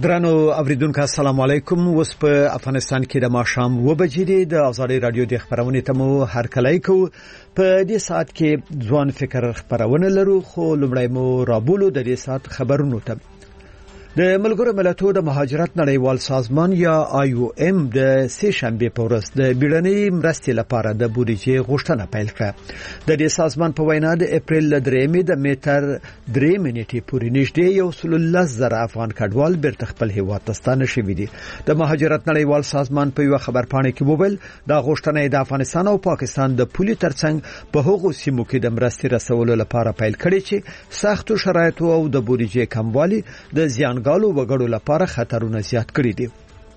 درنو اوریدونکو السلام علیکم. اوس په افغانستان کې د ماښام 2 بجې د ازادي رادیو د خبرونې ته مو هرکلی کوو. په دې ساعت کې ځوان فکر خبرونه لرو، خو لومړی مو رابولو د دې ساعت خبرونو ته. د ملګرو ملتونو د مهاجرت نړیوال سازمان یا IOM د سه شنبه په ورځ د بیړنۍ مرستې لپاره د بودیجې غوښتنه پیل کړه. د دې سازمان په وینا د اپریل ل 3 د میټر 3 منټې پورې نږدې 110,000 افغان کډوال بیرته خپل هیواد ته ستانه شوي دي. د مهاجرت نړیوال سازمان په یو خبرپاڼه کې وویل دا غوښتنه د افغانستان او پاکستان د پولي ترڅنګ په هغو سیمو کې د مرستې رسولو لپاره پیل کړي چې سختو شرایطو او د بودیجې کموالي د زیان ګالو وګړو لپاره خطرونه زیات کړي دي.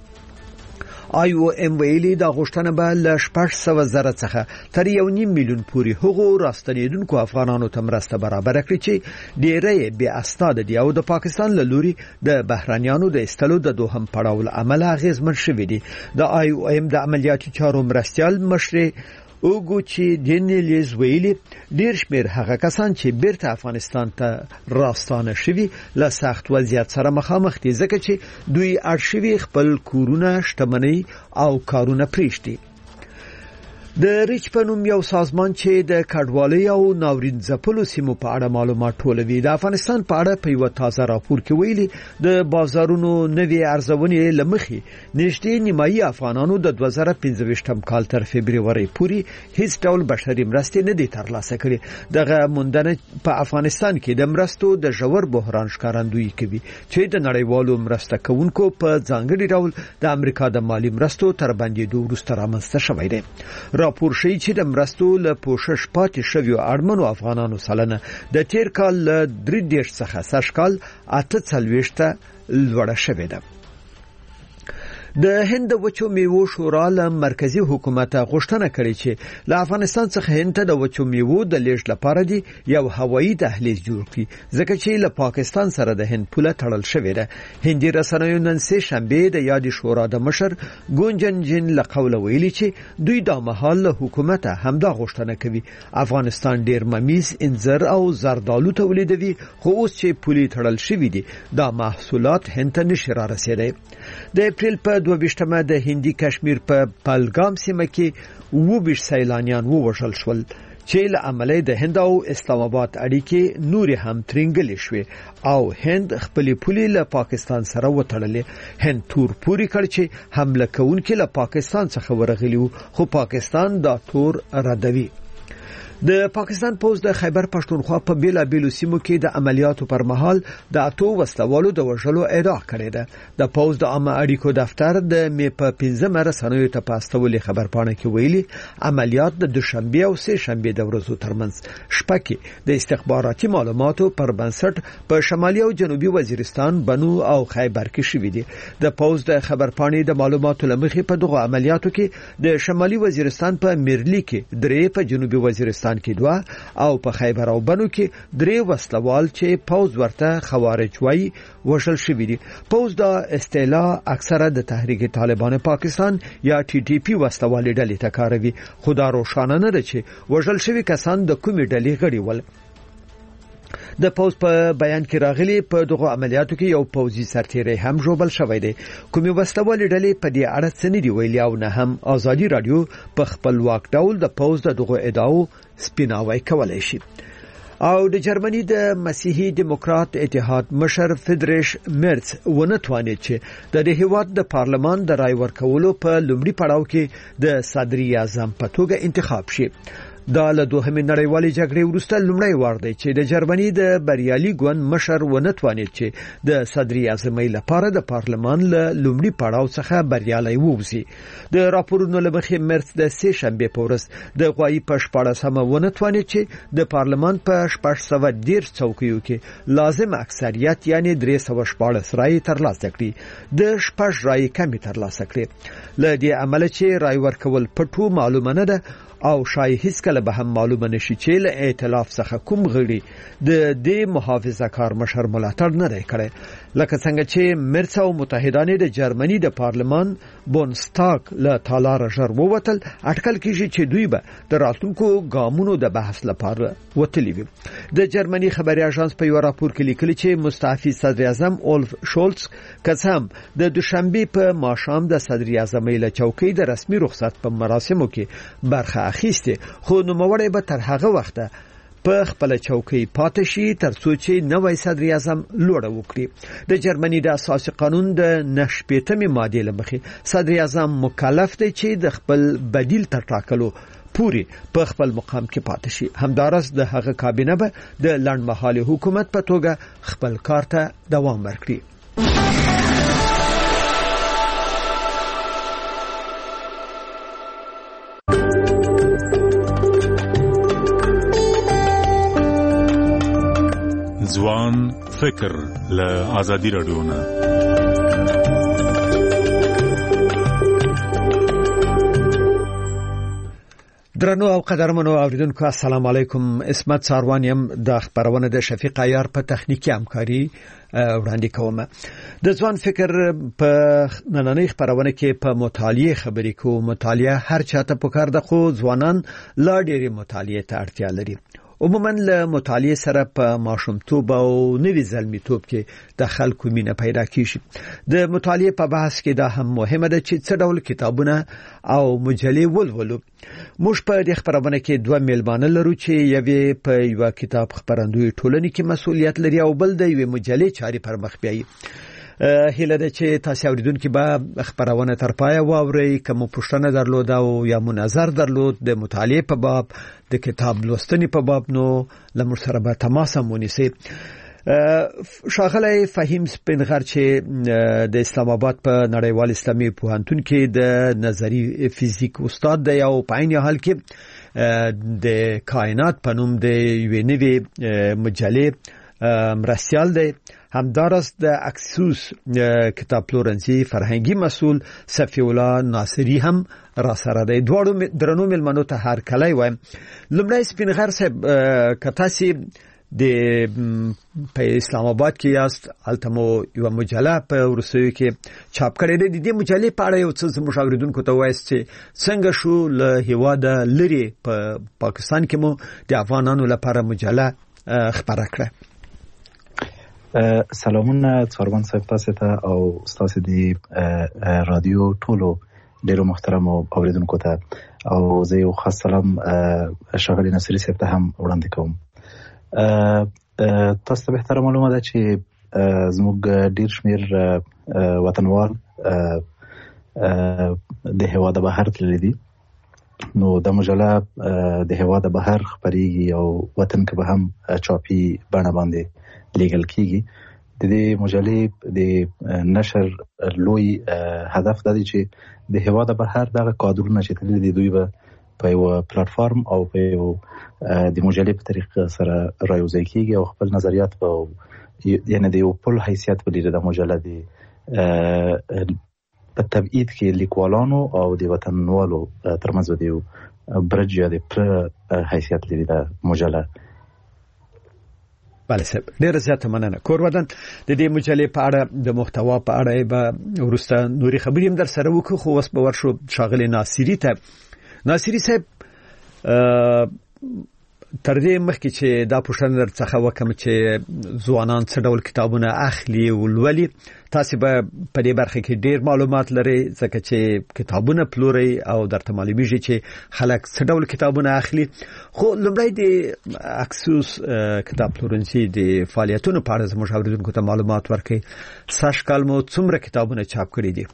IOM ویلي دا غوښتنه به له 600,000 څخه تر 1.5 میلیون پورې هغو راستنیدونکو افغانانو ته مرسته برابر کړي چې ډیری بې اسناد دي او د پاکستان له لوري د بهرانيانو د استلو د دوهم پړاو عمل اغیزمن شوی دي. د IOM د عملیاتي چارو مرستيال مشر اوګو چې دینیلیز ویلي ډیر شمیر هغه کسان چې بیرته افغانستان ته راستانه شوي له سخت وضعیت سره مخامخ دي ځکه چې دوی ارشیوي خپل کورونه، شتمنۍ او کارونه پریږدي. د ریچ په نوم یو سازمان چې د کډوالۍ او ناورین ځپلو سیمو په اړه معلومات ټولوي د افغانستان په اړه په یو تازه راپور کې ویلي د بازارونو نوې ارزونې لمخې نږدې نیمایي افغانانو د 2015 کال تر فبرवरी پورې هیڅ ډول بشري مرستې نه دي ترلاسه کړې. دغه موندنه په افغانستان کې د مرستو د ژور بحران ښکارندویي کوي چې د نړیوالو مرسته کوونکو په ځانګړي ډول د امریکا د مالی مرستو تر بندېدو وروسته رامنځته شوی دی. راپور شي چې د مرستو له پوښښ پاتې شویو اړمنو افغانانو سلنه د تیر کال له 3 څخه سږ کال 48 لوړه شوې ده. د هند وچو میوو شورا له مرکزی حکومت غوښتنه کړې چې له افغانستان څخه هند ته د وچو میوو د لیږد لپاره دی یو هوایي دهلیز جوړ کړي ځکه چې له پاکستان سره د هند پوله تړل شوې ده. هندي رسنیو نن سه شنبه د یادې شورا د مشر ګونجن جن له قوله ویلي چې دوی د مهال له حکومت همدا غوښتنه کوي. افغانستان ډیر ممیز، انځر او زردالو تولیدوي، خو اوس چې پولې تړل شوې دي دا محصولات هند ته نشي را رسیدي. د اپریل په 22مه د هندي کشمیر په پهلګام سیمه کې 20 سیلانیان ووژل شول چې له عمله د هند او اسلام آباد اړیکې نور هم ترنګلې شوې او هند خپل پولي له پاکستان سره وتړلې. هند تور پوری کړ چې حمله کوونکي له پاکستان څخه ورغلي خو پاکستان دا تور ردوي. د پاکستان پوز د خیبر پښتونخوا په بیلابیلو سیمو کې د عملیاتو پر مهال د اتو وسلوالو د وژلو ادعا کړې ده. د پوز د عامه اړیکو دفتر د می په 15 رسنیو ته پاستولې خبرپاڼه کې ویلي عملیات د دوشنبه او سه شنبه د ورځو ترمنځ شپه کې د استخباراتي معلوماتو پر بنسټ په شمالي او جنوبي وزیرستان، بنو او خیبر کې شوې دي. د پوز د خبرپاڼې د معلوماتو لمخې په دغه عملیاتو کې د شمالي وزیرستان په میرلی کې 3، په جنوبي وزیرستان کې 2 او په خیبر او بنو کې 3 وسلوال چې پوز ورته خوارج وایي وژل شوي دي. پوز دا استعلا اکثره د تحریک طالبان پاکستان یا TTP وسلوالې ډلې ته کاروي، خو دا روښانه نه ده چې وژل شوي کسان د کومې ډلې غړي ول. د پوز په بیان کې راغلي په دغه عملیاتو کې یو پوزي سرتیری هم ژوبل شوی دی. کومې وسلوالې ډلې په دې اړه څه نه دی ویلي او نه هم ازادي رادیو په خپلواک ډول د پوز دغه ادعاو سپیناوی کولای شي. او د جرمني د مسیحي دیموکرات اتحاد مشر فریدریش مرز ونه توانید چې د هیواد د پارلمان د رای ورکولو په لومړي پړاو کې د صدري اعظم په توګه انتخاب شي. دا له دوهمې نړیوالې جګړې وروسته لومړی وار دی چې د جرمني د بریالي ګوند مشر ونه توانید چې د صدري اعظمۍ لپاره د پارلمان له لومړي پړاو څخه بریالي ووځي. د راپورونو له مخې مرز د سه شنبه په ورځ د غوایي په 14مه ونه توانید چې د پارلمان په 610 څوکیو کې لازم اکثریت یعنی 314 رای ترلاسه کړي، د 6 رای کمی ترلاسه کړي. له دې عمله چې رای ورکول پټو معلومه نه ده او شای هیڅ کله به هم معلومه نشي چې له ائتلاف څخه کوم غړي د دې محافظه کار مشر ملاتړ نه دی کړی. لکه څنګه چې مرڅ او متحدانه د جرمني د پارلمان بونستاګ له تالار ژر ووتل، اټکل کیږي چې دوی به د راتلونکو ګامونو د بحث لپاره وتلی وي. د جرمني خبري اژانس په یو راپور کې لیکلي چې مستعفي صدر اعظم اولف شولز قسم د دوشنبه په ماښام د صدر اعظم له چوکۍ د رسمي رخصت په مراسمو کې برخه اخیسته، خو نوموړی به تر هغه وخته په خپل چوکۍ پاتې شي تر څو چې نوې صدر اعظم لوړه وکړي. د جرمني د اساسي قانون د 9 ماده لمخې صدر اعظم مکلف دی چې د خپل بدیل تر ټاکلو پوری په خپل مقام کې پاتې شي. همدارس د هغه کابینه به د لړمحالي حکومت په توګه خپل کار ته دوام ورکړي. ځوان فکر له آزادی رادیو نه. درنو او قدرمنو اوریدونکو السلام علیکم. اسمت ساروان يم د خبرونه د شفیق عیار په تخنیکی همکاري وړاندې کوم. د ځوان فکر په نننۍ خبرونه کې په مطالعه خبرې کوو. مطالعه هر چاته پکار ده، خو ځوانان لا ډېری مطالعه ته اړتیا لري. عموما له مطالعه سره په ماشومتوب او نوي زلمیتوب کې د خلکو مینه پیدا کیږي. د مطالعه په بحث کې دا هم مهمه ده چې څه ډول کتابونه او مجلې ولولو. موږ په دې خبرونه کې دوه میلمانه لرو چې یوه په یو کتاب خبرندوی ټولنې کې مسؤلیت لري او بل د یوه مجلې چاري پر مخ بیایي. هیله ده چې تاسو اوریدونکو به خبرونه تر پای واورئ. کوم پوښتنه درلود او یا منظر درلود د مطالعه په باب، د کتاب لوستنې په باب، نو لمر سره به تماس مونږ. شاغلی فهیم سپینغر چې د اسلام آباد په نړیوال اسلامي پوهنتون کې د نظری فزیک استاد دی او په عین حال کې د کائنات په نوم د یوې نوې مجلې مرستیال دی. همدارس د اکسوس کتاب پلورنځي فرهنګي مسؤل صفی الله ناصری هم را سره دی. دواړو درنو ملمنو ته هر کله وایم. لمړی سپینغر صاحب، کتاسي د په اسلام آباد کې یاست، التمو یو مجله په ورسوي کې چاپ کړې ده. د دې مجلې په اړه یو څه مشاوریدونکو ته وایست چې څنګه شو له هیواده لري په پاکستان کې مو د افغانانو لپاره مجله خبره کړه. سلامونه څواربان صاحب تاسو ته او تاسو د رادیو ټولو ډیرو محترم اوریدونکو ته، او زه یو خاص سلام شاغلی نصری صاحب ته هم وړاندې کوم. تاسو ته به احترام معلومه ده چې زموږ ډیر شمیر وطنوال د هیواده بهر تللی دي، نو د مجله د هیواده بهر خبريږي او وطن کې به هم چاپی بڼه باندې لیګل کیږي. د دې مجلې د نشر لوی هدف د دې چې د هیواده بهر دغه کادرونه چې تللی دي دوی به په یو پلیټفارم او په یو د مجلې په طریقه سره رايوځي کیږي او خپل نظریات په یعنی د یو پل حیثیت ولري. د مجله د په تبعید کې لیکوالانو او د وطنوالو ترمنځ د یو برج یا د پر حیثیت لري د مجله. بله صاحب، ډیره زیاته مننه. کورودن د دې مجلې په اړه د محتوا په اړه به ورسته نوري خبرې هم در سره وکړو، خو اوس به ورشو شاغلی ناصری ته. ناصری صاحب، تر دې مخکې چې دا پوښتنه درڅخه وکم چې ځوانان څه ډول کتابونه اخلي او لولي، تاسو به په دې برخه کې ډیر معلومات لرئ ځکه چې کتابونه پلوري او درته معلومیږي چې خلک څه ډول کتابونه اخلي. خو لومړی د اکسوس کتاب پلورنځي د فعالیتونو په اړه زموږ اوریدونکو ته معلومات ورکړئ. سږ کال مو څومره کتابونه چاپ کړي دي؟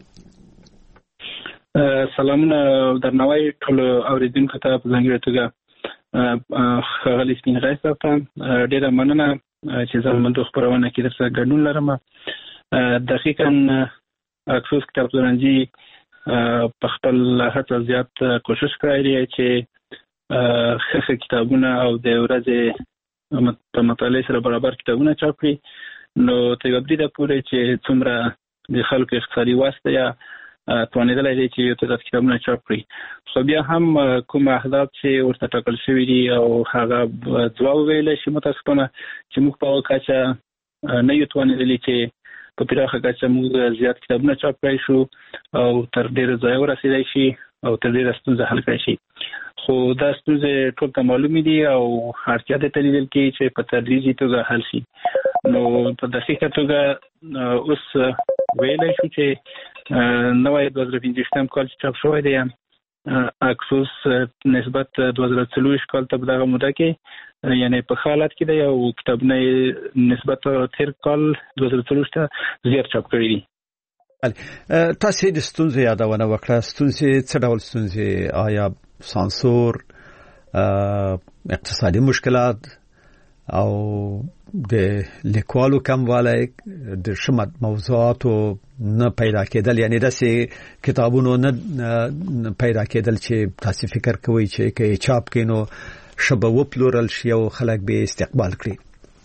سلامونه درنوي ټول اوریدونکو ته په ځانګړي توګه خغلی سپینغر صاحب ته ډیره مننه چې زموږ خبرونه کې درسره ګډون لرم. دقیقاً اکسوس کتاب پلورنځي په خپل هڅه زیات کوشش کړی دی چې ښه کتابونه او د ورځې په مطالعې سره برابر کتابونه چاپ کړي. نو تر دې پورې چې څومره د خلکو اقتصادي واسطه یا توانیدلای دی چې یو تعداد کتابونه چاپ کړي، خو بیا هم کوم اهداف چې ورته ټاکل شوي دي او هغه ځواب ویلی شي متاسفانه چې موږ په کچه نه یو توانېدلی چې په پراخه کچه موږ زیات کتابونه چاپ کړای شو او تر ډیره ځای ورسېدای شي او تر ډیره ستونزه حل کړای شي. خو دا ستونزې ټول ته معلومې دي او اړتیا ده ته لیدل کېږي چې په تدریجي توګه حل شي. نو په دقیقه توګه اوس ویلی شو چې نوی 2015 کال چې چاپ شوی دی اکسوس نسبت 2024 کال ته په دغه موده کې یعنی په حالت کې دی او کتابونه نسبت تیر کال 2024 ته زیات چاپ کړي دي. تاسو د ستونزې یادونه وکړه. ستونزې څه ډول ستونزې؟ آیا سانسور، اقتصادي مشکلات او د لیکوالو کموالی، د شمت موضوعاتو نه پیدا کېدل، یعنی داسې کتابونو نه پیدا کېدل چې تاسو فکر کوئ چې کې چاپ کینو شبه وپلورل شي او خلک به استقبال کړي؟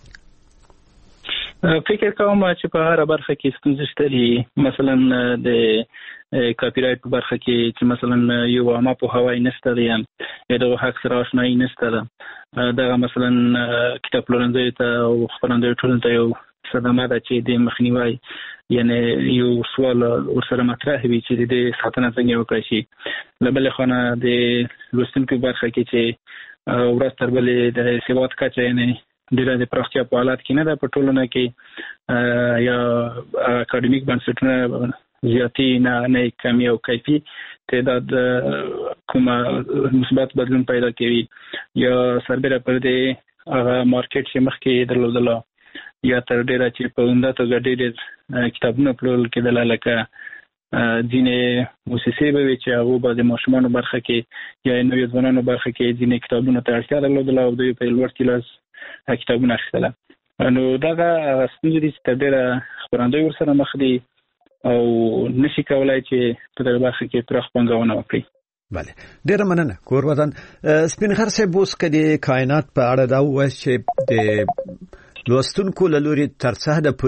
فکر کوم چې په هر برخه کې ستونزې شته دي. مثلا د کاپی رایټ په برخه کې چې مثلا یو عامه پوهاوی نشته دی یا د حق سره آشنایي نشته ده. دا مثلا کتاب پلورنځي ته او خپرندوی ټولنې ته یو صدمه ده چې د مخنیوي یعنی یو سوال ورسره مطرح وي چې د ساتنه څنګه وکړي شي. له بلې خوا د لوستونکو برخه کې چې ورځ تر بلې د سواد کچه یعنی ډیره د پراختیا په حالت کې نه ده په ټولنه کې یا اکاډمیک بنسټونه زیاتی نه کمی او کیفي تعداد کومه مثبت بدلون پیدا کوي یا سربېره پر دې هغه مارکیټ چې مخکې درلودله یا تر ډیره چې په عمده توګه ډېر کتابونه پلورل کېدل لکه ځینې موسسې به وي چې هغو به د ماشومانو برخه کې یا نویو ځوانانو برخه کې ځینې کتابونو ته اړتیا درلودله او دوی په لوړ ګیلاس کتابونه اخیستله. نو دغه ستونزې دي چې تر ډېره خپرندوی ورسره مخ دي او نشي کولای چې په دغه برخه کې پراخ پانګونه وکړي. بله، ډېره مننه کورودان. سپین غر صاحب، اوس که د کائنات په اړه دا ووایاست چې د لوستونکو له لوري تر څه حده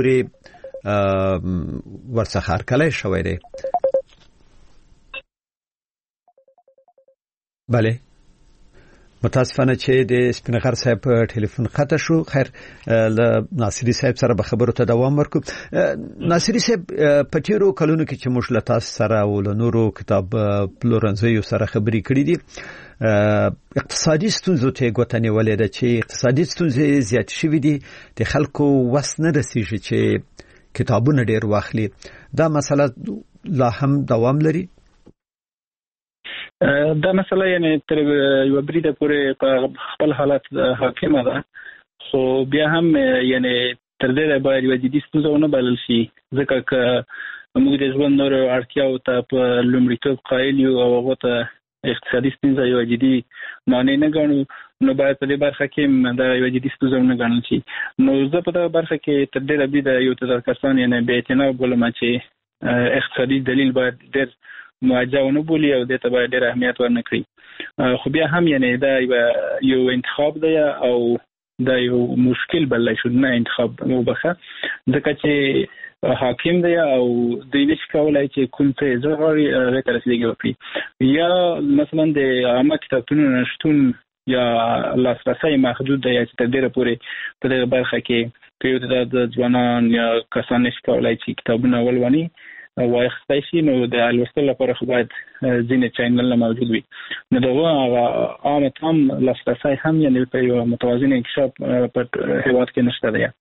پورې ورڅخه هرکلی شوی دی؟ بله، متاسفانه چې د سپینغر صاحب ټلیفون خطا شو. خیر، له ناصری صاحب سره به خبرو ته دوام ورکړو. ناصری صاحب، په تیرو کلونو کې چې موږ له تاسو سره او له نورو کتاب پلورنځیو سره خبرې کړې دي، اقتصادي ستونزو ته ګوته نیولې ده چې اقتصادي ستونزې زیات شوي دي، د خلکو وس نه رسیږي چې کتابونه ډېر واخلي. دا مسله لا هم دوام لري؟ دا مسله یعنی تر یو بریده پورې په خپل حالت حاکمه ده، خو بیا هم یعنی تر دې باید یو جدي ستونزه ونه بلل شي، ځکه که موږ د ژوند نورو اړتیاو ته په لومړیتوب قایل یو او هغو ته اقتصادي ستونزه یو جدي معنی نه ګڼو، نو باید په دې برخه کې دا یو جدي ستونزه ونه ګڼل شي. نو زه په دغه برخه کې تر ډېره بریده یو تعداد کسان یعنی بې اعتنا بولم چې اقتصادي دلیل باید ډېر موجه ونه بولي او دې ته باید ډېر اهمیت ورنه کړي. خو بیا هم یعنی دا یو انتخاب دی او دا یو مشکل بللی شو، نه انتخاب وبخه، ځکه چې حاکم دی او دوی نشي کولای چې کوم څه زه غواړي هغې ته رسېدګي وکړي. یا مثلا د عامه کتابتونونو نشتون یا لاسرسی محدود دی چې تر ډېره پورې په دغه برخه کې که یو تعداد ځوانان یا کسان نشي کولای چې کتابونه ولولي واخیستی شي، نو د لوستلو لپاره خو باید ځینې چینلونه موجود وي. نو د هغو عامه تام لاسرسی هم یعنې په یو متوازن انکشاف په هېواد کې نشته دی.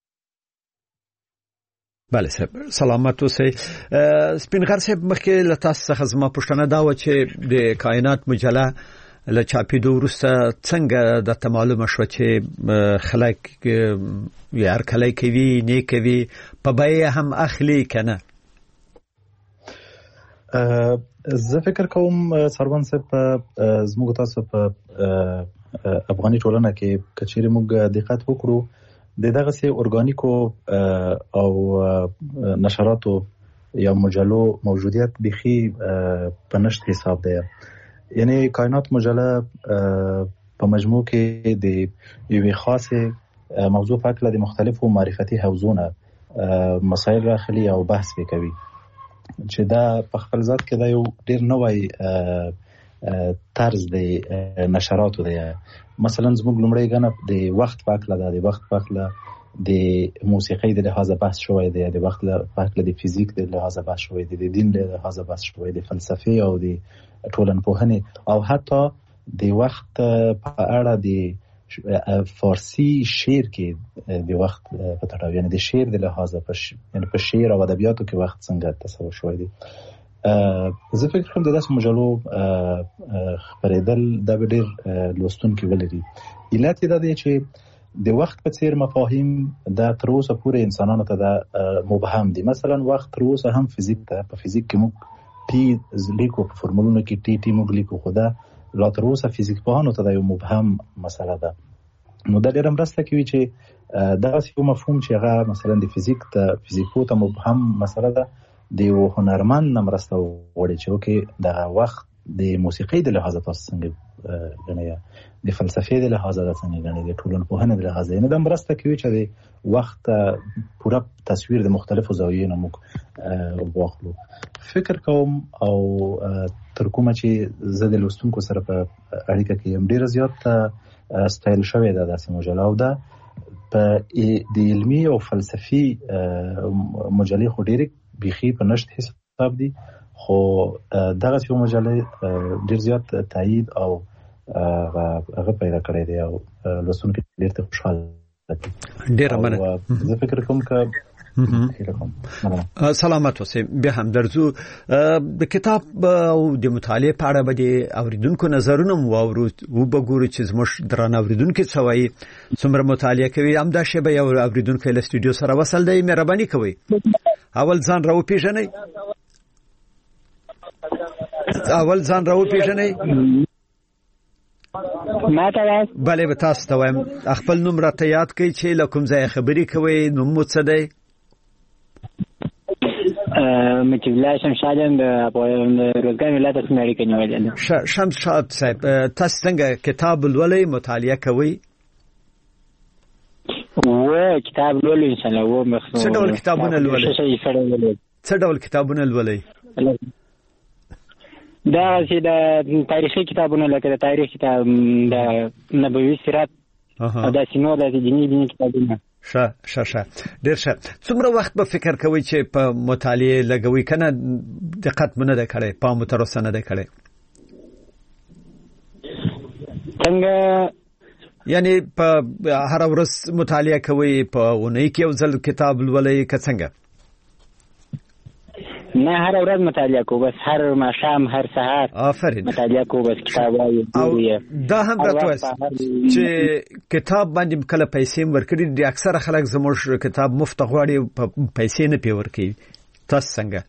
بله صاحب، سلامت اوسئ. سپینغر صاحب، مخکې له تاسو څخه زما پوښتنه دا وه چې د کائنات مجله له چاپېدو وروسته څنګه درته معلومه شوه چې خلک یې هرکلی کوي، نه کوي، په بیه هم اخلي که نه؟ زه فکر کوم سروان صاحب زموږ تاسو په افغاني ټولنه کې کچېرې موږ دقت وکړو د دغه سي اورګانیکو او نشراتو یا مجلو موجودیت بخي په نشت حساب دی. یعنی کائنات مجله په مجموع کې د یوې خاصه موضوع په اړه د مختلفو معرفتي حوزونه مسایل راخلي او بحث وکوي چې دا په خپل ذات کې دا یو ډیر نوی طرز دی نشراتو دی. مثلا زموږ لومړی غنه د وخت په اړه د وخت په اړه د موسیقۍ د لحاظه بحث شوی دی، د وخت له د فزیک د لحاظه بحث شوی دی، د دین له لحاظه بحث شوی دی، فلسفي او د ټولنپوهنې او حتی د وخت په اړه د فارسی شعر کې د وخت په تړاو، یعنی د شعر د لحاظه په شعر او ادبیاتو کې وخت څنګه تصور شوی دی. زه فکر کوم د داسې مجلو خپرېدل دا به ډېر لوستونکي ولري. علت یې دا دی چې د وخت په څیر مفاهیم دا تر اوسه پورې انسانانو ته دا مبهم دي. مثلا وخت تر اوسه هم فزیک ته، په فزیک کې موږ پی لیکو، په فرمولونو کې ټي موږ لیکو، خو دا لا تر اوسه فزیک پوهانو ته دا یو مبهم مسله ده. نو دا ډېره مرسته کوي چې دغسې یو مفهوم چې هغه مثلا د فزیکو ته مبهم مسله ده، د یو هنرمند نه مرسته وغواړي چې اوکې دغه وخت د موسیقۍ د لحاظه تاسو څنګه ګڼئ، د فلسفې د لحاظه څنګه ګڼئ، د ټولنپوهنې د لحاظه، یعنې دا مرسته کوي چې د وخت پوره تصویر د مختلفو زاویو نه موږ واخلو. فکر کوم او تر کومه چې زه د لوستونکو سره په اړیکه کې یم ډېره زیات ستایل شوې ده داسې مجله، او دا په د علمي او فلسفي مجلې خو ډېرې بیخي په نشت حساب دي، خو دغه یو مجله ډېر زیات تایید او هغه پیدا کړی دی او لوستونکي ډېر خوشحاله دي. ډېر مننه. زه فکر کوم که سلامت اوسئ. بیا هم درځو د کتاب او د مطالعې په اړه به د اوریدونکو نظرونه مو واورو، وګورو چې زموږ درانه اوریدونکو څه وایي، څومره مطالعه کوي. همدا شی به یو اوریدونکو له سټوډیو سره وصل دی. مهرباني کوئ اول ځان راوپېژنئ. بله به تاسو ته وایم، خپل نوم راته یاد کړئ چې له کوم ځای خبرې کوئ، نوم مو څه دی؟ مجيب الله شمشاد د روزګان ولایت اسماعیل اړیکه نیولې ده. شمشاد صاحب، تاسو څنګه کتاب لولئ، مطالعه کوئ؟ کتاب لولئ ان شاء الله. مخصوص څه ډول کتابونه لولئ؟ دا چې د تاریخي کتابونه، لکه د تاریخ کتاب، د نبوي سیرت او د سینو د دیني کتابونه. ښه ډېر ښه. څومره وخت به فکر کوئ چې په مطالعه لګوئ؟ کنه دقت مو نه ده کړی، پام مو تر اوسه نه ده کړی؟ څنګه یعنی په هر ورځ مطالعه کوئ، په اونۍ کې یو ځل کتاب لولئ که څنګه؟ نه، هر ورځ مطالعه کوو، بس هر ماښام هر سهار مطالعه کوو، بس کتاب وایو. دا هم راته وایي چې کتاب باندې کله پیسې ورکړي دي، اکثره خلک زموږ کتاب مفت غواړي، پیسې نه پې ورکوي. تاسو څنګه؟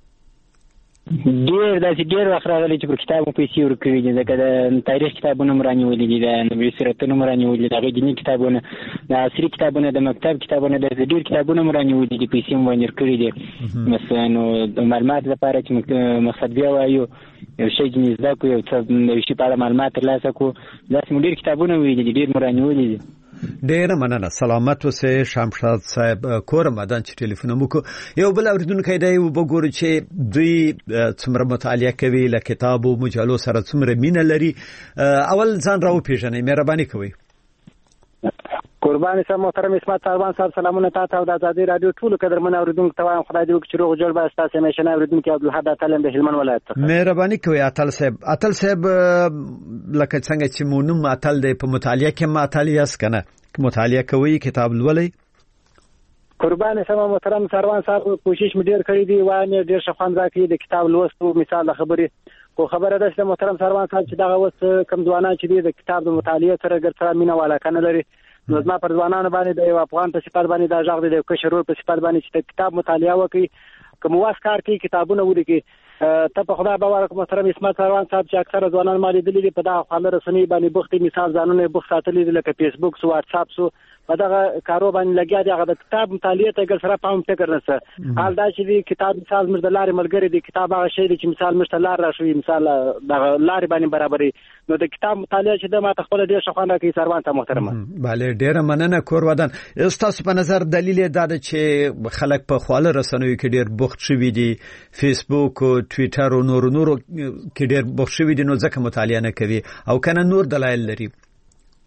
ډېر وخت راغلی چې پر کتاب مو پیسې ورکوي دي، ځکه د تاریخ کتابونه مو رانیولي دي، د نبوي سیرتونه مو رانیولي دي، د هغې دیني کتابونه، د عصري کتابونه، د مکتب کتابونه، د ډېر کتابونه مو رانیولي دي، پیسې مو باندې ورکړي دي. مثلا نو د معلومات لپاره چې مقصد بیا وایو، یو شی چې زده کړو، یو څه د یو شي په اړه معلومات ترلاسه کړو، داسې مو ډېر کتابونه ویلي دي، ډېر مو رانیولي دي. ډېر مننه. سلامت اوسئ شمشاد صاحب. کور مدان چې ټلیفون مو کو. یو بل اوریدونکو دی وګورئ چې دوی څومره مطالعه کوي، له کتاب او مجلو سره څومره مینه لري. اول ځان راوپېژنئ، مهرباني کوئ. قربان سم محترم اسمت ساروان صاحب، سلامونه تاسو او د آزادۍ رادیو ټولو قدرمن اوریدونکو ته وایم، خدای دې وکړي چې روغ جوړ به تاسو همیشه اوریدونکو عبدالحد اتلم د هلمند ولایت څخه. مهرباني کوئ اتل صاحب. اتل صاحب لکه څنګه چې مونږ اتل دی، په مطالعه کې اتل یاست کنه؟ مطالعه کوئ، کتاب لولئ؟ قربان سم محترم ساروان صاحب، کوشش مې ډیر کړی دی، وانه ډیر شخوان راکړي د کتاب لوستو مثال خبرې. خو خبره ده چې محترم ساروان صاحب چې دغه وس کم ځوانان چې د کتاب د مطالعه سره ګرځا مینه والا کنه لري، نو زما پر ځوانانو باندې د یو افغان په صفات باندې دا ژغ دی، د کشرور په صفات باندې چې کتاب مطالعه وکړي، کوم واس کار کوي، کتابونه ولیکي. ته په خدای باور کوم محترم اسمت ساروان صاحب چې اکثره ځوانان مالي دي په دغه خاله رسنۍ باندې بوختي، مثال ځانونه بوخت ساتلي دي، لکه فیسبوک سو، واتس اپ سو، په دغه کارو باندې لګیا دي. هغه د کتاب مطالعه ته ګر سره پام فکر نشته. حال دا چې دی کتاب مثال مر د لارې ملګری دی، کتاب هغه شی دی چې مثال مشته لار راشوي، مثال دغه لارې باندې برابرې. نو د کتاب مطالعه چې د ما تخپل ډیر شخوانه کوي ساروان ته محترمه. bale ډیره مننه کور ودان. تاسو په نظر دلیل دا ده چې خلک په خواله رسنوي کې ډیر بوخت شوي دي، فیسبوک او ټوئیټر او نور کې ډیر بوخت شوي دي، نو ځکه مطالعه نه کوي، او کنه نور دلایل لري؟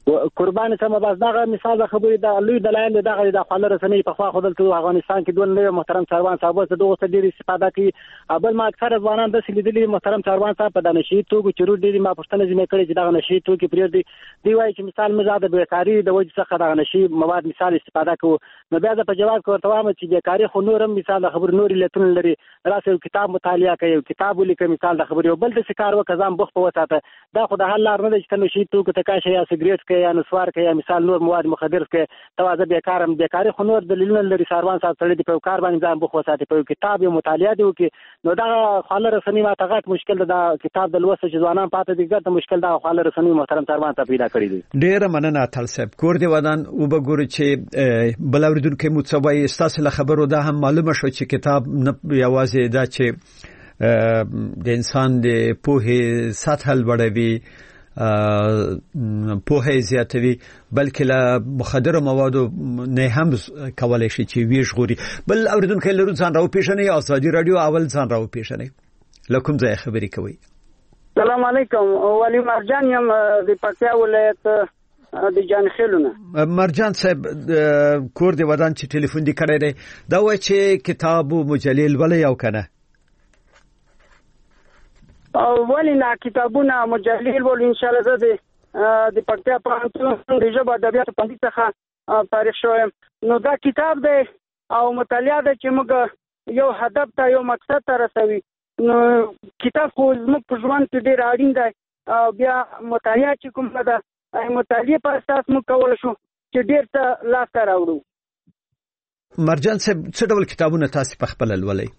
قربان سم بس دغه مثال خبرې د لوی دلایل دغه د خپل رسنۍ په خوا خدل ته افغانستان کې دوه نوی محترم سروان صاحب څه دوه څه ډېری استفاده کوي بل ما اکثر ځوانان د سلیدلي محترم سروان صاحب په دانشي توګه چې ورو ډېری ما پښتنه ځمې کړي چې دغه نشي توګه پرې دی وایي چې مثال مزاده بیکاری د وجه څخه دغه نشي مواد مثال استفاده کوو نو بیا د په جواب کوته وایم چې بیکاری خو نورم مثال خبر نوري لتون لري راسه کتاب مطالعه کوي کتاب لیکي مثال د خبرې بل د سکار وکزام بخ په وساته دا خو د حل لار نه چې نشي توګه تکاشه یا سیګریټ کوي یا نسوار کوي مثال نور مواد مخدر کې توازه بیکاری خو نور دلیلونه لري سروان صاحب سره د په کار باندې ځان بخو ساتي په کتاب یو مطالعه دی کې نو دا خاله رسنۍ ما تغات مشکل د کتاب د لوست چې ځوانان پاتې دي ګټه مشکل دا خاله رسنۍ محترم سروان صاحب پیدا کړی دي ډیر مننه اتل صاحب کور دی ودان او بګوري چې بلوردونکو متصوي استاسله خبرو دا هم معلومه شو چې کتاب نه یوازې دا چې د انسان د پوهې سطح لوړوي پوهه زیاتوي بلکې له مخدر موادو نه هم کولای شي چې ویش غوري بل اوریدونکو لرو ځان راو پیښنې ازادي رادیو اول ځان راو پیښنې لکم ځای خبرې کوي السلام علیکم ولی مرجان یم د پکتیا ولایت د جان خیلونه مرجان صاحب کور دی ودان چې ټلیفون دی کړی دی دا وایي چې کتاب مجلل ولې یو کنه ولی نه کتابونه مجلل ول ان شاء الله د پکتیا پوهنتون د ژبه ادبیات په څخه تاریخ شوم نو دا کتاب دی او مطالعه ده چې موږ یو هدف ته یو مقصد ته رسوي نو کتاب خو زموږ په ژوند کې ډېر اړین دی بیا مطالعه چې کومه ده مطالعه په اساس موږ کولی شو چې ډېر څه لاسته راوړو مرجان صاحب څه ډول کتابونه تاسو په خپل لولئ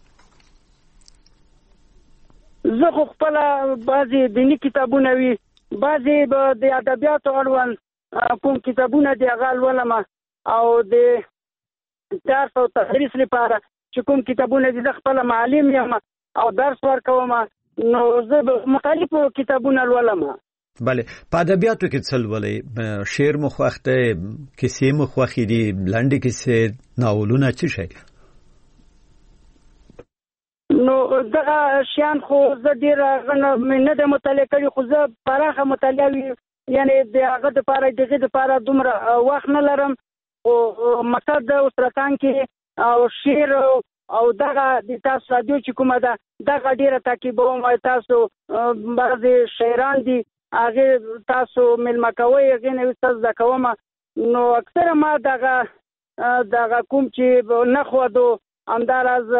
زه خو خپل بعضی دینی کتابونه وی بعضی د ادبیاتو اړوند کوم کتابونه دی هغه لولم او د درس او تدریس لپاره چې کوم کتابونه دي زه خپل معلم یم او درس ورکوم نو زه مختلف کتابونه لولم بله په ادبیاتو کې څه لولئ شعر مو خوښ دی کیسې مو خوښې دي لنډې کیسې ناولونه څه شی نو دغه شیان خو زه ډېر نه د مطالعه کړي خو زه پراخه مطالعه یعنی د هغه دپاره دغه دپاره دومره وخت نه لرم خو مقصد د اوسرتان کې او شعر او دغه د تاسو رادیو چې کومه ده دغه ډېره تعقیبوم تاسو بعضې شاعران دي هغې تاسو مېلمه کوئ هغې نه تاسو زده کوم نو اکثره ما دغه کوم چې نه ښودو همداراز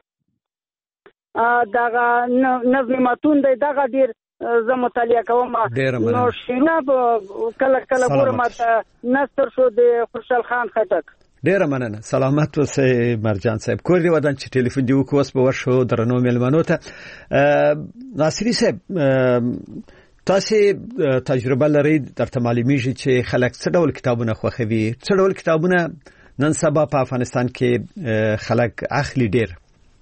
دغه نظم متون دی دغه ډیر زه مطالعه کوم نو شینه کله کله ګورم نصر شو د خوشحال خان خټک ډیر مننه سلامت اوسئ مرجان صاحب کور دی ودان چې ټلیفون دی وکوس په ورشو درنو ملمنو ته ناصری صاحب تاسو تجربه لرئ درته معلومیږي چې خلک څه ډول کتابونه خوښوي څه ډول کتابونه نن سبا په افغانستان کې خلک اخلي ډیر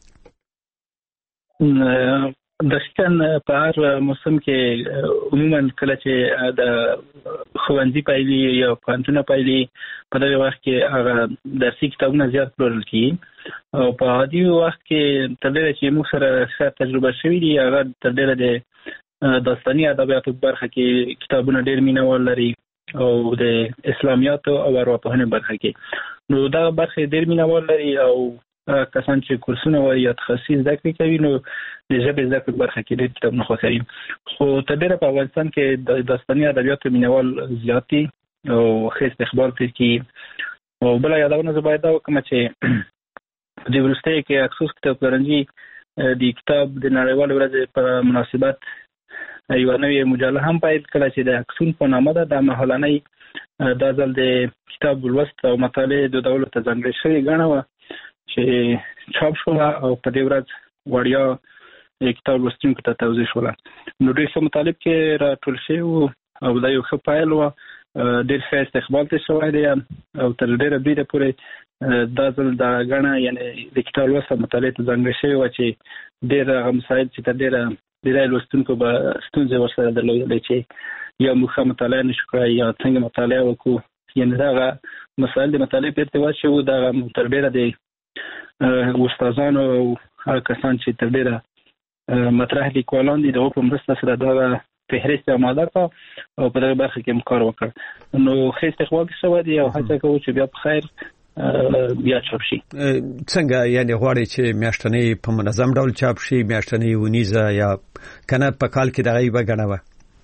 دشتن په هر موسم کې عموما کله چې د ښوونځي پیلي یا پوهنتونه پیلي په دغه وخت کې هغه درسي کتابونه زیات پلورل کېږي او په عادي وخت کې تر ډېره چې موږ سره ښه تجربه شوي دي هغه تر ډېره د داستاني ادبیاتو برخه کې کتابونه ډېر مینوال لري او د اسلامیاتو او ارواپوهنې برخه کې نو دا برخه ډېر مینوال لري او کسان چې کورسونه وایي یا تخصصي زده کړې کوي نو د ژبې زده کړې برخه کې ډېر کتابونه خوښوي خو تر ډېره په افغانستان کې د داستاني ادبیاتو مینوال زیات دي او ښه استقبال پرې کېږي او بله یادونه زه باید دا وکړم چې د وروستیو کې اکسوس کتابپلورنځي د کتاب د نړیوالې ورځې په مناسبت یوه نوې مجله هم پیل کړه چې د اکسون په نامه ده د مهالنۍ دا ځل د کتاب لوست او مطالعې د ډولو ته ځانګړې شوې ګڼه وه چې چاپ شوله او په دې ورځ وړیا کتاب لوستونکو ته توضیح شوله نو ډېر ښه مطالب کې راټول شوي وو او دا یو ښه پیل وه ډېر ښه استقبال ترې شوی دی او تر ډېره بریده پورې دا ځل دا ګڼه یعنې د کتاب لوست او مطالعې ته ځانګړې شوې وه چې ډېر هغه مسایل چې تر ډېری لوستونکو به ستونزې ورسره درلودلی چې یا موږ ښه مطالعه نه شو کړی یا څنګه مطالعه وکړو یعنې دغه مسایل د مطالعې په ارتباط شوي وو دغه تر ډېره د استادانو او هغه کسان چې تر ډېره مطرح لیکوالان دي د هغو په مرسته سره دغه فهرست آماده کا او په دغه برخه کې هم کار وکړ. نو ښه استقبال شوی دی او هڅه کوو چې بیا په خیر بیا چاپ شي. څنګه یعنی غواړي چې میاشتنی په منظم ډول چاپ شي، میاشتنی ونیزه یا کنه په کال کې دغه یو غنوه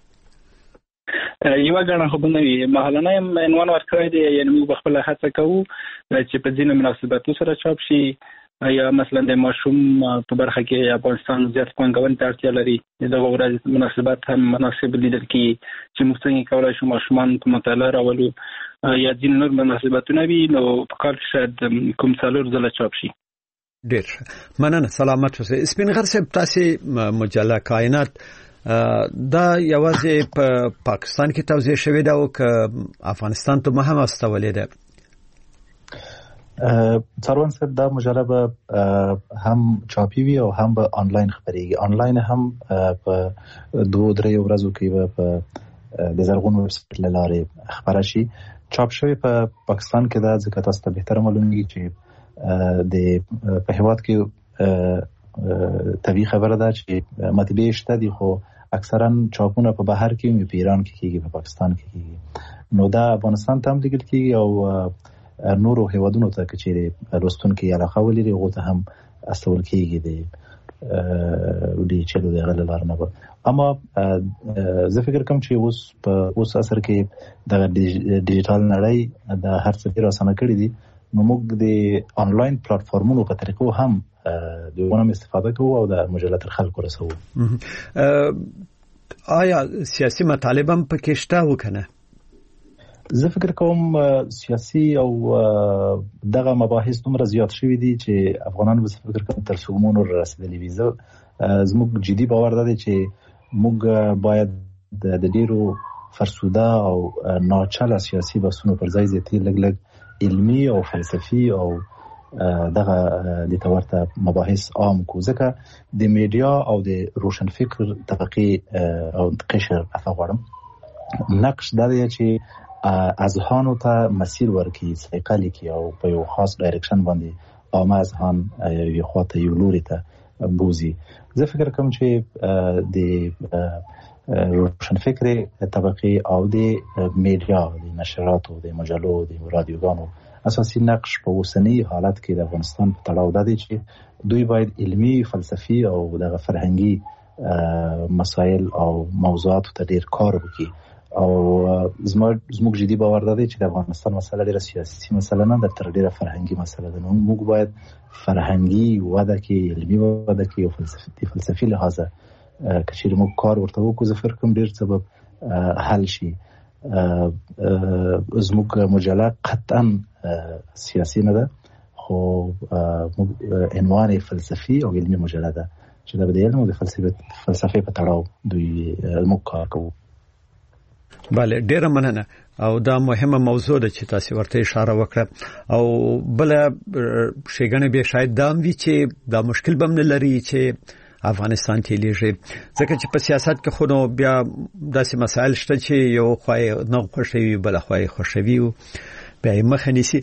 یو غاڼه خو بنوي محلنه عنوان ورکړی دی، یعنی موږ خپل هڅه کوو چې په ځینو مناسباتو سره چاپ شي، یا مثلا د ماشوم په برخه کې افغانستان زیات پانګونې ته اړتیا لري. دغه ورځ مناسبات هم مناسب لیدل کی چې موږ څنګه کولای شو ماشومان په مطالعه راولو، یا ځین نور مناسباتونه وي نو په کال کې شاید کوم څلور ځله چاپ شي. ډېر مننه، سلامت اوسئ. سپین غر صاحب، تاسو مجله کائنات دا یوازې په پاکستان کې توزیع شوې ده او که افغانستان ته هم استولې ده؟ څاروان صاحب دا مجله به هم چاپی وي او هم به آنلاین خبرېږي. آنلاین هم په 2-3 ورځو کې به په د زرغون ویب سایټ له لارې خبره شي. چاپ شوی په پاکستان کې دا ځکه تاسو ته بهتر معلومیږي چې د په هیواد کې طبیعي خبره ده چې مطبعې شته دي، خو اکثرا چاپونه په بهر کې په ایران کې کیږي، په پاکستان کې کیږي. نو دا افغانستان ته هم لیږل کیږي او نورو هیوادونو ته چې لوستونکي علاقه ولري هغه ته هم استول کیږي د چلو د غل لار نه. اما زه فکر کوم چې اوس اثر کې د ډیجیټل نړۍ د هر څه ډیر اسانه کړی دي، نو موږ د آنلاین پلیټفارمونو په طریقو هم دغه استفاده کوو او د مجله تر خلکو رسوو. آیا سیاسي مطالب هم پکې شته وکنه؟ زه فکر کوم سیاسي او دغه مباحث دومره زیات شوي دي چې افغانان به فکر کوم تر څومره رسیدلی وي. زموږ جدي باور ده چې موږ باید د ډیرو فرسوده او ناچله سیاسي بحثونو پر ځای لږ علمي او فلسفي او دغه د تورته مباحث عام کو، ځکه د میډیا او د روشنفکر طبقه او قشر افغانم نقش دی چې اذهانو ته مسیر ورکړي، سایکل کې او په یو خاص ډایرکشن باندې عام اذهان یو خواته یو لوري ته بوزي. زه فکر کوم چې د روشنفکر طبقه او د میډیا، د نشراتو، د مجلو، د رادیوګانو اساسي نقش په اوسنی حالت کې د افغانستان په تړاو ده چې دوی باید علمي، فلسفي او دغه فرهنګي مسایل او موضوعات ته ډیر کار وکړي. او زموږ جدي باور ده چې د افغانستان مسله ډیره سیاسي مسله نه ده، تر ډیره فرهنګي مسله ده. نو موږ باید فرهنګي وده کې، علمي وده کې او فلسفي لحاظه کچېرې موږ کار ورته وکړو، زه فکر کوم ډیر سبب حل شي. زموږ مجله قطعا سیاسي نه ده، خو عنوان فلسفي او علمي مجله ده چې د علم او د فلسفې په تړاو دوی موږ کار کوو. بله، ډیره مننه. او دا مهمه موضوع ده چې تاسو ورته اشاره وکړه. او بل شیګنه به شاید دا وی چې دا مشکل بم نه لري چې افغانستان ته لیږي، ځکه چې په سیاست کې خو نو بیا داسې مسایل شته چې یو خوای نه خوشوي بل خوای خوشوي بیا مخه نیسي.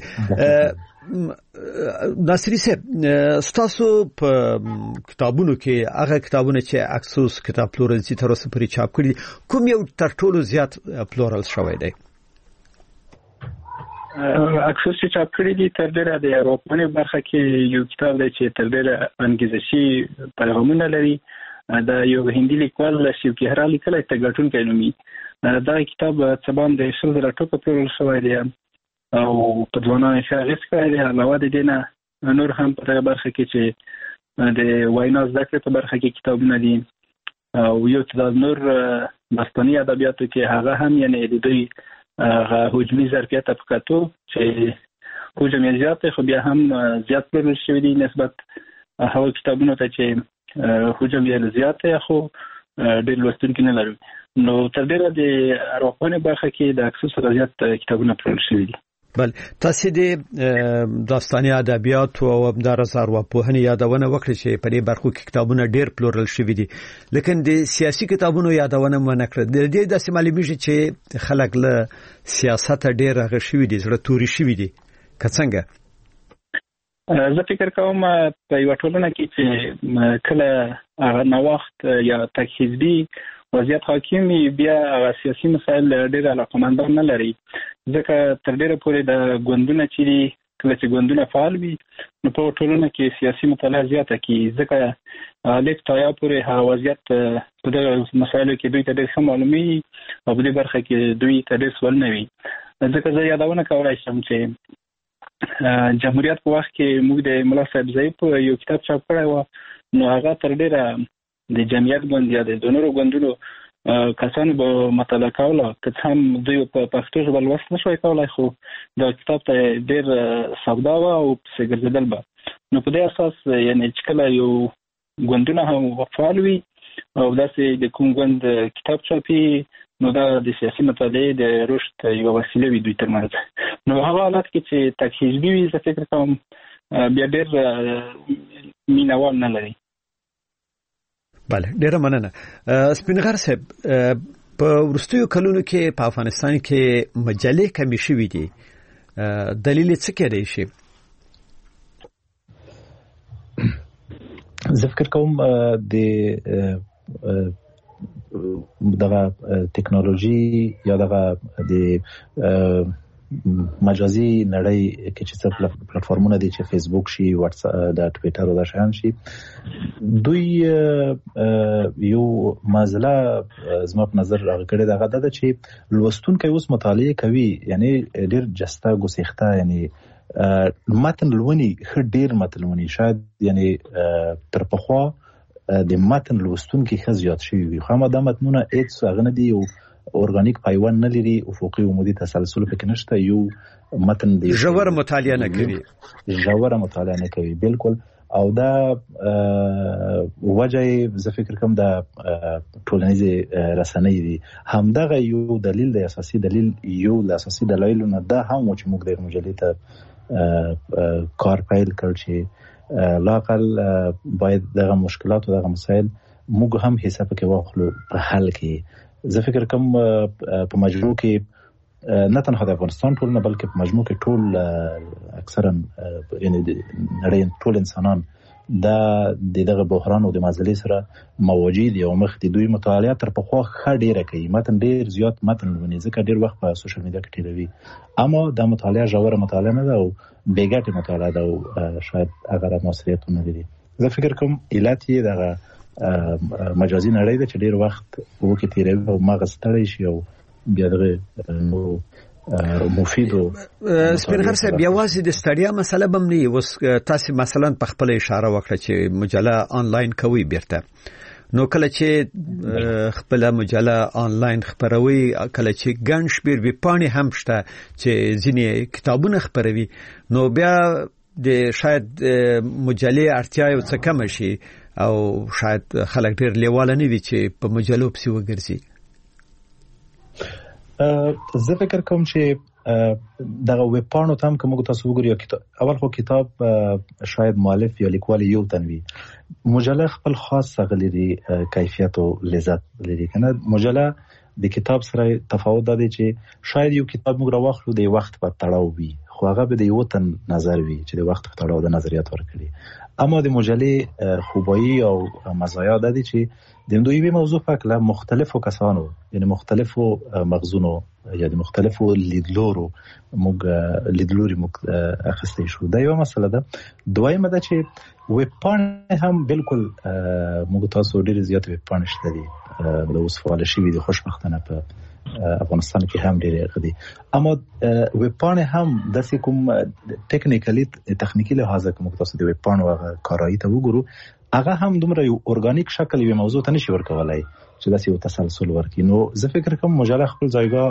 ناصری صاحب، تاسو په کتابونو کې هغه کتابونه چې اکسوس کتاب پلورالزي تر اوسه پورې چاپ کړي، کوم یو تر ټولو زیات پلورال شوی دی؟ اکسوس چې چاپ کړي دي تر ډیره د اروپا برخه کې یو کتاب دی چې تر ډیره انګیزشي پیغامونه لري. دا یو هندي لیکوال شیو کې هر لیکل ته ګټون کوي نومي. دا کتاب څبام د 100 ټکو پلورل شوی دی او په ځوانانو کې هغه څه دی. علاوه د دینه نور هم په دغه برخه کې چې د وینا ذکر په برخه کې کتابونه دي او یو څه نور مستنی ادبیاتو کې هغه هم یعنی د دوی هجومي ظرفیت په کتو چې هجوم یې زیات خو بیا هم زیات پلورل شوی دی نسبت هغه کتابونو ته چې هجوم یې زیات خو ډېر لوستونکي نه لري. نو تر ډیره د اروپا برخه کې د اکسوس زیات کتابونه پلورل شوي دي. بل تاسو د داستاني ادبیات او همدارس ارواپوهنې یادونه وکړه چې په دې برخو کې کتابونه ډېر پلورل شوي دي، لیکن د سیاسي کتابونو یادونه مو نه کړه. د دې داسې معلومیږي چې خلک له سیاست ډېر غشوي دي، زړه توري شوي دي. که څنګه؟ زه فکر کوم په یو ټولنه کې چې کله هغه نوښت یا تک حزبي وضعیت حاکم بیا سیاسي مسایل ډېر علاقمندان نه لري ځکه تر ډېره پورې د ګوندونه چې کله چې ګوندونه فعال وي نو په ټولنه کې سیاسي مطالعه زیاته کیږي ځکه لیک تایا پورې هغه وضعیت په دغه مسایلو کې دوی ته ډېر ښه معلومي او په دې برخه کې دوی ته ډېر سوال نه وي ځکه زه یادونه کولای شم چې جمهوریت په وخت کې موږ د ملا صاحب زئی یو کتاب چاپ کړی و نو هغه تر ډېره د جمعیت ګوند یا د نورو ګوندونو کسانو به مطالعه کوله که هم دوی په پښتو ژبه لوست نشوای کولای خو دا کتاب ته ډېر سودا و او پسې ګرځېدل به نو په دې اساس یعنی چې کله یو ګوندونه هم فعال وي او داسې د کوم ګوند کتاب چاپي نو دا د سیاسي مطالعې د رشد یوه وسیله وي دوی ترمنځ نو هغه حالت کې چې تک حزبي وي زه فکر کوم بیا ډېر مینوال نه لري. بله ډیره مننه سپینغر صاحب په ورستیو کلونو کې په افغانستان کې مجلې کمی شوې دي دلیل څه کېدای شي؟ زه فکر کوم دغه ټیکنالوژي یا دغه د مجازي نړۍ کې چې څه پلیټفارمونه دي چې فیسبوک شي واتس د ټویټر او د شان شي دوی یو مازله زما په نظر راغړي دغه د چې لوستونکو اوس مطالعه کوي یعنی ډیر جسته ګوسخته یعنی متن لونی ډیر متن لونی شاید یعنی تر پخوا د متن لوستونکو ښه زیات شوی وي خو دا متنونه هیڅ هغه نه دي اورګانیک پیوند نه لري افقي عمودي تسلسل پکې نشته یو متن دی ژور مطالعه نه کوي بالکل او دا وجه زه فکر کوم دا ټولنیزه رسنۍ دي همدغه یو دلیل دی اساسي دلیل یو د اساسي دلایلونه دا هم چې موږ د مجلې ته کار پیل کړ چې لاقل باید دغه مشکلات او دغه مسایل موږ هم حساب کې واخلو په حل کې زه فکر کوم په مجموع کې نه تنها د افغانستان ټول نه بلکې په مجموع کې ټول اکثرا یعنی نړۍ ټول انسانان دا دغه بحران او د مزلې سره مواجه دي او مخ دي دوی مطالعه تر پخوا ښه ډیره کوي متن ډیر زیات متن لونی ځکه ډیر وخت په سوشل میډیا کې تیروي اما دا مطالعه ژوره مطالعه نه ده او بیګټه مطالعه ده او شاید هغه موثریت نه لري زه فکر کوم علت یې دغه مجازي نړۍ ده چې ډیر وخت وکړي تیروي او مغز تړي شي او بیا دغه مفید او سپینغر صاحب یوازې د ستړیا مسله بم نه اوس تاسو مثلا په خپل اشاره وکړه چې مجله آنلاین کوي بیرته نو کله چې خپل مجله آنلاین خبروي کله چې ګڼ شمیر ویبپاڼې هم شته چې ځینې کتابونه خبروي نو بیا د شاید مجلې اړتیا یو څه کم شي او شاید خلک ډیر لیواله نه وي چې په مجلو پسې وګرځي زه فکر کوم چې دغه ویب پاڼو ته هم کوم تاسو وګورئ اول خو کتاب شاید مؤلف یا لیکوال یو تنوي مجله خپل خاص غلري کیفیت او لذت لري کنه مجله د کتاب سره تفاوت دی چې شاید یو کتاب موږ راوخلو د وخت په تړاو وي خو هغه به د یو تن نظر وي چې د وخت په تړاو د نظریات ورکړي اما د مجلې خوبایی او مزایا د دي چې د دوی به موضوع په اړه مختلفو کسانو یعنی مختلفو مغزونو یا د مختلفو لیدلورو موږ اخستې شو دا یو مسله ده دویمه ده چې ویب پاڼې هم بالکل موږ تاسو ډیر زیات ویب پاڼې شته دي د اوس فعال شوي دي خوشبختانه په افغانستان کې هم ډېر غدي اما ویب پاڼې هم د کوم تخنیکی لحاظه کوم تاسو د ویب پاڼو کارایی ته وګورو هغه هم دومره یو اورګانیک شکل یو موضوع ته نشي ورکولای چې داسې یو تسلسل ورکړي نو زه فکر کوم مجله خپل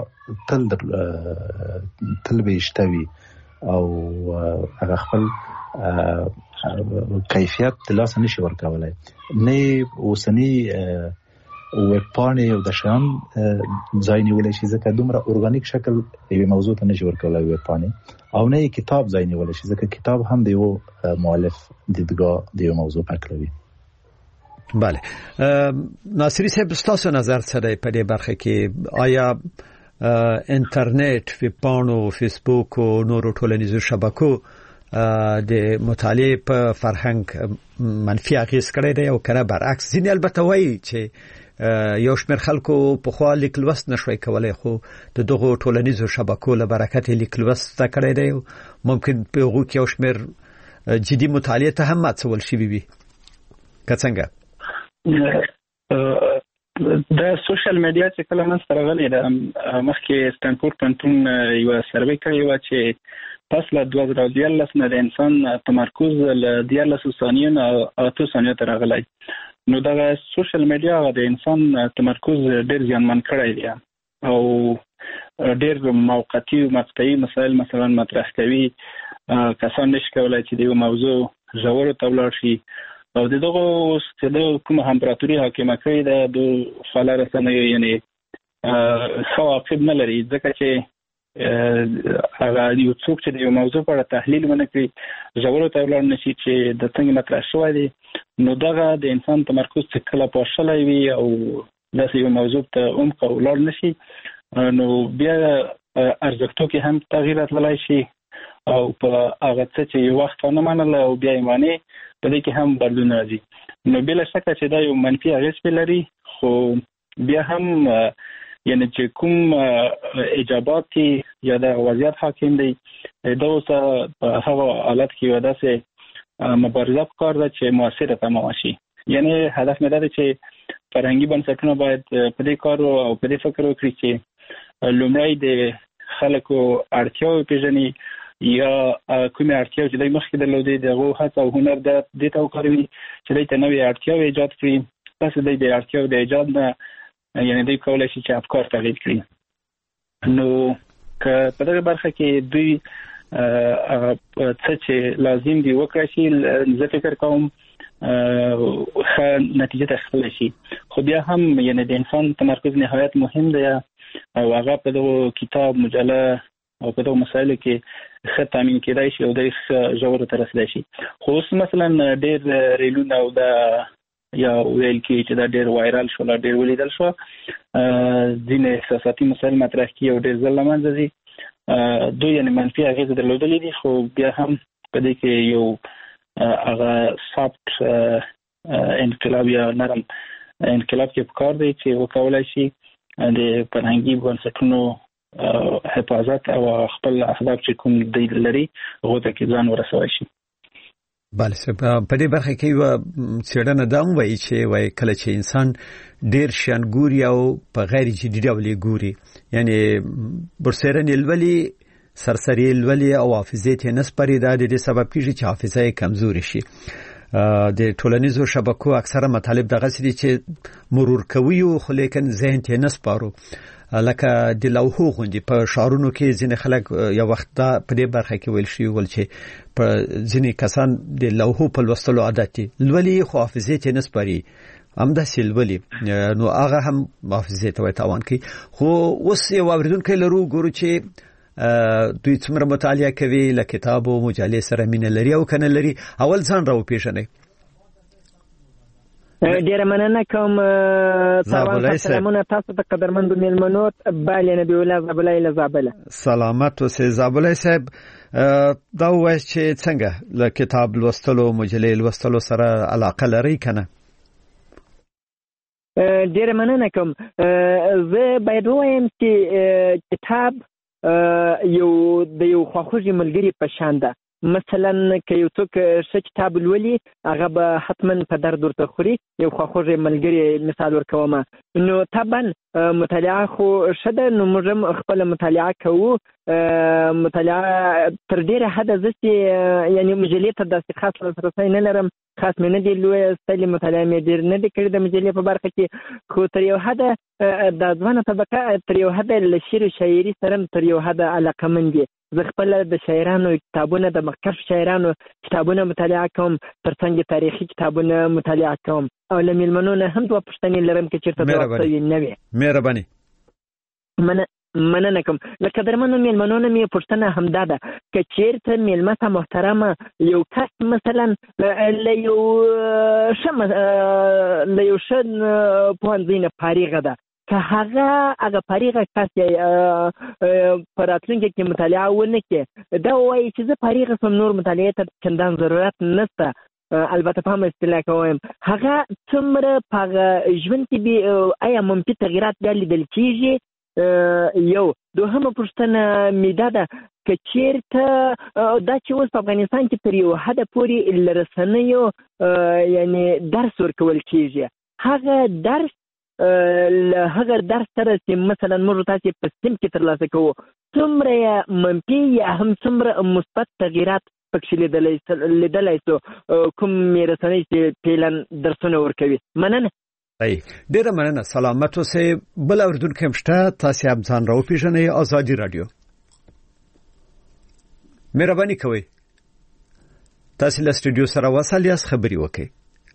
ځایګه تل به اشتوي او هغه خپل کیفیت تلاس نشي ورکولای نه اوسنی ویب پاڼې او د شان ځای نیولای شي ځکه دومره اورګانیک شکل یو موضوع ته نشي ورکولای ویب پاڼې او نه کتاب ځای نیولای شي ځکه کتاب هم د یو مؤلف دیدګاه د یو موضوع پکلوي. بله ناصری صاحب تاسو نظر څه دی په دې برخه کې آیا انټرنیټ ویب پاڼو فیسبوک او نورو ټولنیزو شبکو د مطالعه په فرهنګ منفي اغیز کړی دی او کنه برعکس ځینې البته وایي چې یو شمېر خلکو په خوا لیک لوست نشوي کولای خو د دغه ټولنیزو شبکو له برکت لیک لوست کړی دی ممکن په هغه کې یو شمېر جدي مطالعه ته هم ماڅول شي وي که څنګه د سوشل میډیا چې کله من سره غلې ده مخکې سټانفورد پوهنتون یو سروې کړی و چې پس له 2014 نه د انسان تمرکز له 14 ثانیو نه 8 ثانیو ته راغلی نو دا سوشل میډیا د انسان تمرکز ډېر زیانمن کړی دی او ډېر موقتی او مقطعي مسائل مثلا مطرح کوي کسان نشي کولای چې د یو موضوع ژور ته ولاړ شي او دغه چې د کوم امپراتوري حاکمه کړی د خلک رسنۍ یعنی خو عقب نه لري ځکه چې هغه یو څوک چې د یو موضوع په اړه تحلیل ونه کړي ژور ته ولاړ نشي چې د څنګه مطرح شوی دی نو دغه د انسان تمرکز چې کله پاشلی وي او داسې یو موضوع ته عمق ولاړ نشي نو بیا ارزښتو کې هم تغییر راتللی شي او په هغه څه چې یو وخت نه منله او بیا یې معنی په دې کې هم بدلون راځي نو بلا شکه چې دا یو منفي اغېز لري خو بیا هم یعنی چې کوم اجابات یا د وضعیت حاکم دی دا اوس په هغه حالت کې ودا سه مبارزه کار ده چې موثره تمام شي یعنی هدف مې دا دی چې فرهنګي بنسټونه باید په دې کار او په دې فکر وکړي چې لومړی د خلکو اړتیاوې پیژني یا کومه اړتیا چې د مخکې درلودې دغه هڅه او هنر د دې تو کوي چې د نوې اړتیاوې ایجاد کړي پس د دې اړتیاوې د ایجاد نه یعنی دوی کولای شي چې افکار تغییر کړي نو که په دغه برخه کې دوی څه چې لازم دی وکړي شي زه فکر کوم ښه نتیجه تحصیل شي خو بیا هم یعنی د انسان تمرکز نهایت مهم دی او هغه په دغه کتاب مجله او په دغه مسایلو کې ښه تامین کېدای شي او د ژور ته رسیدای شي خو اوس مثلا ډېر ریلونه او د یا ویل کې چې دا ډېر وایرال شو لا ډېر ولیدل شو ځینې احساساتي مسایل مطرح کړي او ډېر ځل له منځه ځي دوی یعنې منفي اغېزې درلودلې دي خو بیا هم په دې کې یو هغه سافت انقلاب یا نرم انقلاب کې پکار دی چې وکولای شي د فرهنګي بنسټونو حفاظت او خپل اهداف چې کوم دی لري هغه ته کې ځان ورسوي شي بله په دې برخه کې یو څېړنه دا وایي چې وایي کله چې انسان ډېر شیان ګوري او په غیر جدي ډول ګوري یعنی برسېرن الولي سرسری الولي او حافظه ته نسپری دا د دې سبب کیږي چې حافظه یې کمزوري شي د ټولنیزو شبکو اکثره مطالب دغه سړي چې مرور کوي خو لیکن ذهن ته نسپارو لکه د لوحو غوندي په شعرونو کې ځینې خلک یو وخت دا په دې برخه کې ویل شي ول چې په ځینې کسان د لوحو په لوستلو عادت دي لولي خو حافظه ته نسپاري همدا سیلولي نو هغه هم حافظه ته تاوان کوي خو اوس یو اوریدونکو لرو ګورو چې دوی څومره مطالعه کوي له کتاب او مجلې سره مینه لري او کنه لري اول ځان راو پیژنې ډیر مننه کوم سلامونه تاسو ته قدرمنو میلمنو بل نبی الله زابلای لزابله سلامت اوسې زابلای صاحب دا وایي چې څنګه له کتاب لوستلو مجلې لوستلو سره علاقه لري کنه ډیر مننه کوم زه باید وایم چې کتاب یو د یو خواخوږي ملګری په شان ده مثلا که یو څوک ښه کتاب لولي هغه به حتما په درد ورته خوري یو خواخوږی ملګری مثال ورکوم نو طبعا مطالعه خو ښه ده نو موږ هم خپله مطالعه کوو مطالعه تر ډېره حده زه چې یعنې مجلې ته داسې خاص لاسرسی نه لرم خاص مې نه دی لویه ستلې مطالعه مې ډېر نه دی کړې د مجلې په برخه کې خو تر یو حده دا ځوانه طبقه تر یو حده له شعر و شاعري سره تر یو حده علاقهمند دي زه خپله د شاعرانو کتابونه د مخکښ شاعرانو کتابونه مطالعه کوم ترڅنګ تاریخي کتابونه مطالعه کوم او له میلمنو نه هم دوه پوښتنې لرم که چېرته دوه سوي نه وي مهرباني مننه کوم له قدرمنو میلمنو نه مې پوښتنه همدا ده که چېرته میلمه ته محترمه یو کس مثلا له یو ښه پوهنځي نه فارغه ده که هغه فارغه کس په راتلونکي کې مطالعه ونه کړي دا وایي چې زه فارغه شوم نور مطالعې ته چندان ضرورت نشته البته په هم اصطلاح کوم هغه څومره په ژوند کې به آیا منفي تغیرات بیا لیدل کیږي یو دوهمه پوښتنه مې دا ده که چیرته دا چې اوس په افغانستان کې تر یو حده پورې له رسنیو یعنی درس ورکول کیږي هغه درس له هغه درس سره چې مثلا موږ تاسو په سیم کې ترلاسه کوو څومره منفي یا هم څومره مثبت تغیرات پکې لیدلای شو کوم رسنۍ چې فعلا درسونه ورکوي مننه ډیره مننه سلامت اوسئ بل اوریدونکو مشته تاسو هم ځان راو پیژنئ آزادي رادیو مهرباني کوئ تاسو له سټوډیو سره وصل یاست خبري وکړئ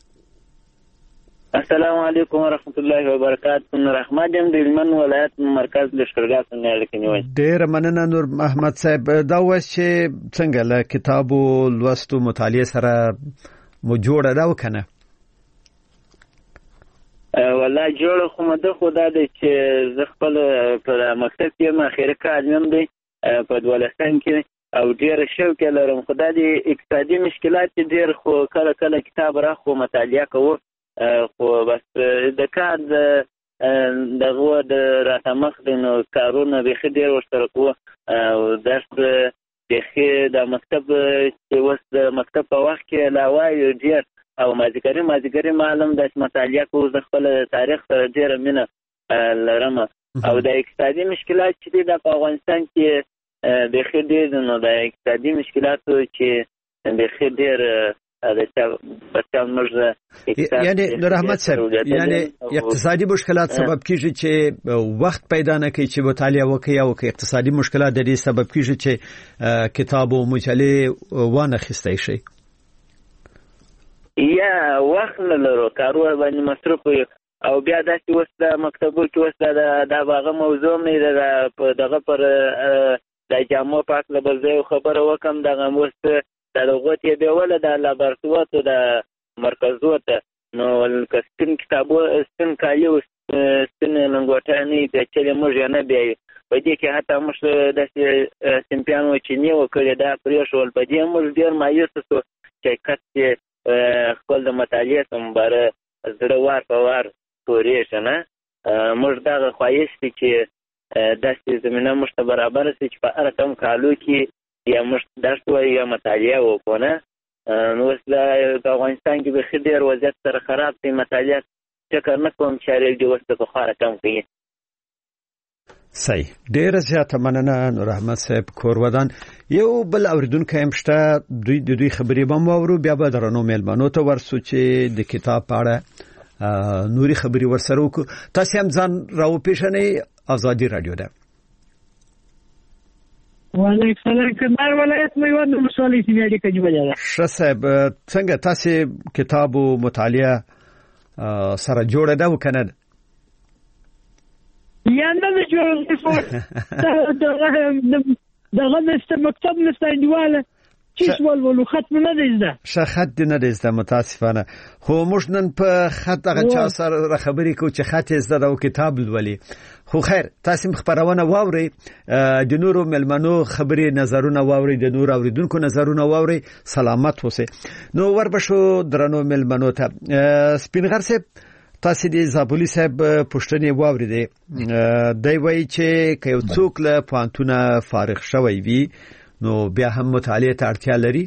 السلام علیکم ورحمت الله وبرکاته نور احمد یم د هلمند ولایت مرکز لښکرګاه څخه اړیکه نیوم ډیر مننه نور احمد صاحب دا وایي چې څنګه له کتابو لوستو مطالعه سره مو جوړه دا وکنه والله جوړ خو مده خدا دې چې زه خپل په مکتب کې ماخره کارم دی په دولستان کې او ډیر شوق لرم خدای دې اقتصادي مشکلات ډیر خو کله کله کتاب را خو مطالعه کوم خو بس د کار دغه د راتمخ د کارونه به خډیر ورسره کوو او درس د مکتب چې وس د مکتب په وخت کې لا وایي ډیر او مازیګری معلوم د مطالعه کوو د خپل تاریخ سره ډیر مینه لرم او د اقتصادي مشکلات چې د افغانستان کې د خډیر نو د اقتصادي مشکلاتو چې د خډیر یعنی نور احمد صاحب یعنی اقتصادي مشکلات سبب کیږي چې وخت پیدا نه کوي چې مطالعه وکړي او که اقتصادي مشکلات د دې سبب کیږي چې کتاب او مجله وانه خسته شي یا وخت نه لرو کارونه باندې مصرف او بیا داسې وس د مکتبو کې وس د باغه موضوع نه دغه پر د جامو پاک لبل خبره وکم دغه وس د لغت یې به ول د لابراتوار د مرکزوت نو کستن کتابو استن کالیو استن لنګوټانی د چلې موږ نه بیا په دې کې حتی موږ د سیمپیانو چې نیو کړی دا پرېښول په دې موږ ډیر مایوس شو چې کته خپل د مطالعه سمبره زړه وار په وار تورې شنه موږ دا خواهش دي چې داسې زمينه موږ ته برابر شي چې په هر کم کالو کې یا مش درس یا مطالعه وکونه نو د افغانستان کې به خډیر وضعیت سره خراب دی مطالعه فکر نه کوم چې اړ دی وسته په خاره کم کوي صحیح ډیر زیاته مننه نور احمد صاحب کورودان یو بل اوریدونکو همشته دوی خبرې بم وورو بیا به درنو میلمنو ته ورسو چې د کتاب په اړه نوري خبري ورسره وکړو تاسو هم ځان راو پیژنئ آزادي رادیو ده وعلیکم السلام کمال ولایت مې ونه مسولې چې اړیکه جوړه ده ښه صاحب څنګه تاسو کتاب او مطالعه سره جوړه ده وکنه یا نه جوړه دغه مکتب نشته دیواله چې ولولو ختم نه دیزده خط نه دیزده متاسفانه خو موږ نن په خط هغه چا سره خبرې کوو چې خط زده او کتاب لولي خو خیر تاسو خبرونه واوري د نورو ملمنو خبرې نظرونه واوري د نور اوریدونکو نظرونه واوري سلامت اوسئ نو وربشو درنو ملمنو ته سپینغر صاحب تاسو د زابلی صاحب پښتنې واوري دی وایي چې که یو څوک له پانتونه فارغ شوی وي نو بیا هم مطالعه ته اړتیا لري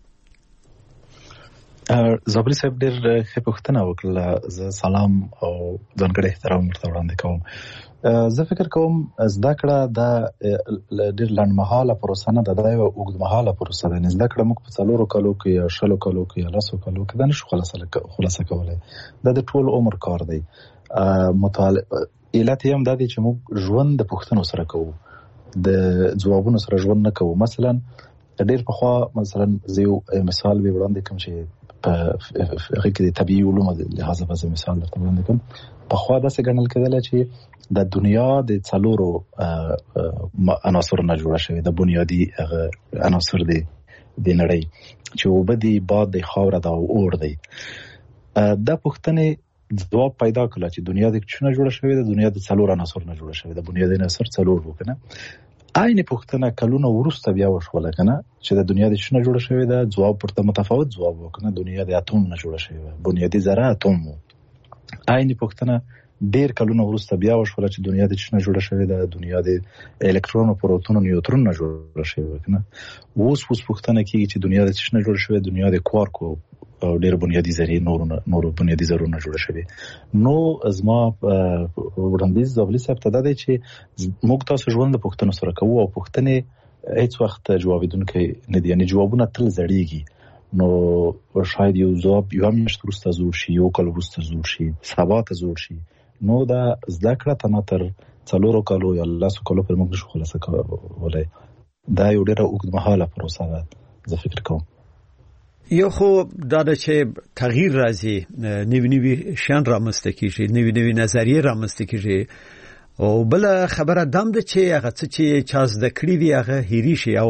زابلی صاحب ډېر ښه پوښتنه وکړه زه سلام او ځانګړی احترام ورته وړاندې کوم زه فکر کوم زده کړه د ډېر لنډمهاله پروسه نه ده دا یوه اوږدمهاله پروسه ده زده کړه موږ په 4 کالو کې یا 6 کالو کې یا 10 کالو کې دا نشو خلاصه کولی دا د ټول عمر کار دی مطالعه علت یې هم دا دی چې موږ ژوند د پوښتنو سره کوو د ځوابونو سره ژوند نه کوو مثلا ډېر پخوا مثلا زه یو مثال به وړاندې کوم چې په هغه کې د طبيعي علومو د لحاظه به مثال درته وړاندې کوم پخوا داسې ګڼل کېدل چې د دنیا د څلورو عناصر نه جوړه شوې د بنیادی عناصر د نړۍ چې وبدي باد د خاور د اور دی د پښتنې ځواب پیدا کړل چې دنیا د څه نه جوړه شوې ده دنیا د څلور عناصر نه جوړه شوې ده بنیادی عناصر څلور وکنه عین پوښتنه کلونه ورسته بیا وشوله کنه چې د دنیا د شنه جوړه شوې ده جواب پرته متفاوت جواب وکنه دنیا د اتوم نه جوړه شوې ده بنیادی ذره اتوم وو عین پوښتنه ډیر کلونه ورسته بیا وشوله چې دنیا د شنه جوړه شوې ده دنیا د الکترون او پروتون او نیوترون نه جوړه شوې ده کنه اوس پوښتنه کیږي چې دنیا د شنه جوړه شوې دنیا د کوارک او ډیر بنیادی ذرې نور بنیادی ذرونه جوړه شوې نو ازما وړاندیز زابلی صاحب ته ده چې موږ تاسو ژوند د پوښتنو سره کوو او پوښتنې هیڅ وخت جوابیدونکي نه دي یعنی جوابونه تل زړیږي نو شاید یو جواب یو میاشت وروسته زوړ شي یو کال وروسته زوړ شي سبا ته زوړ شي نو دا زده کړه تر 4 کالو یا 10 کالو پر موږ نشو خلاصه کولای دا یو ډېر اوږدمهاله پروسه ده زه فکر کوم یو خو دا چې تغییر راځي نوی شان رامنځته کیږي نوی نظریه رامنځته کیږي او بل خبره دام ده چې هغه چې چا زده کړی دی هغه هېری شي او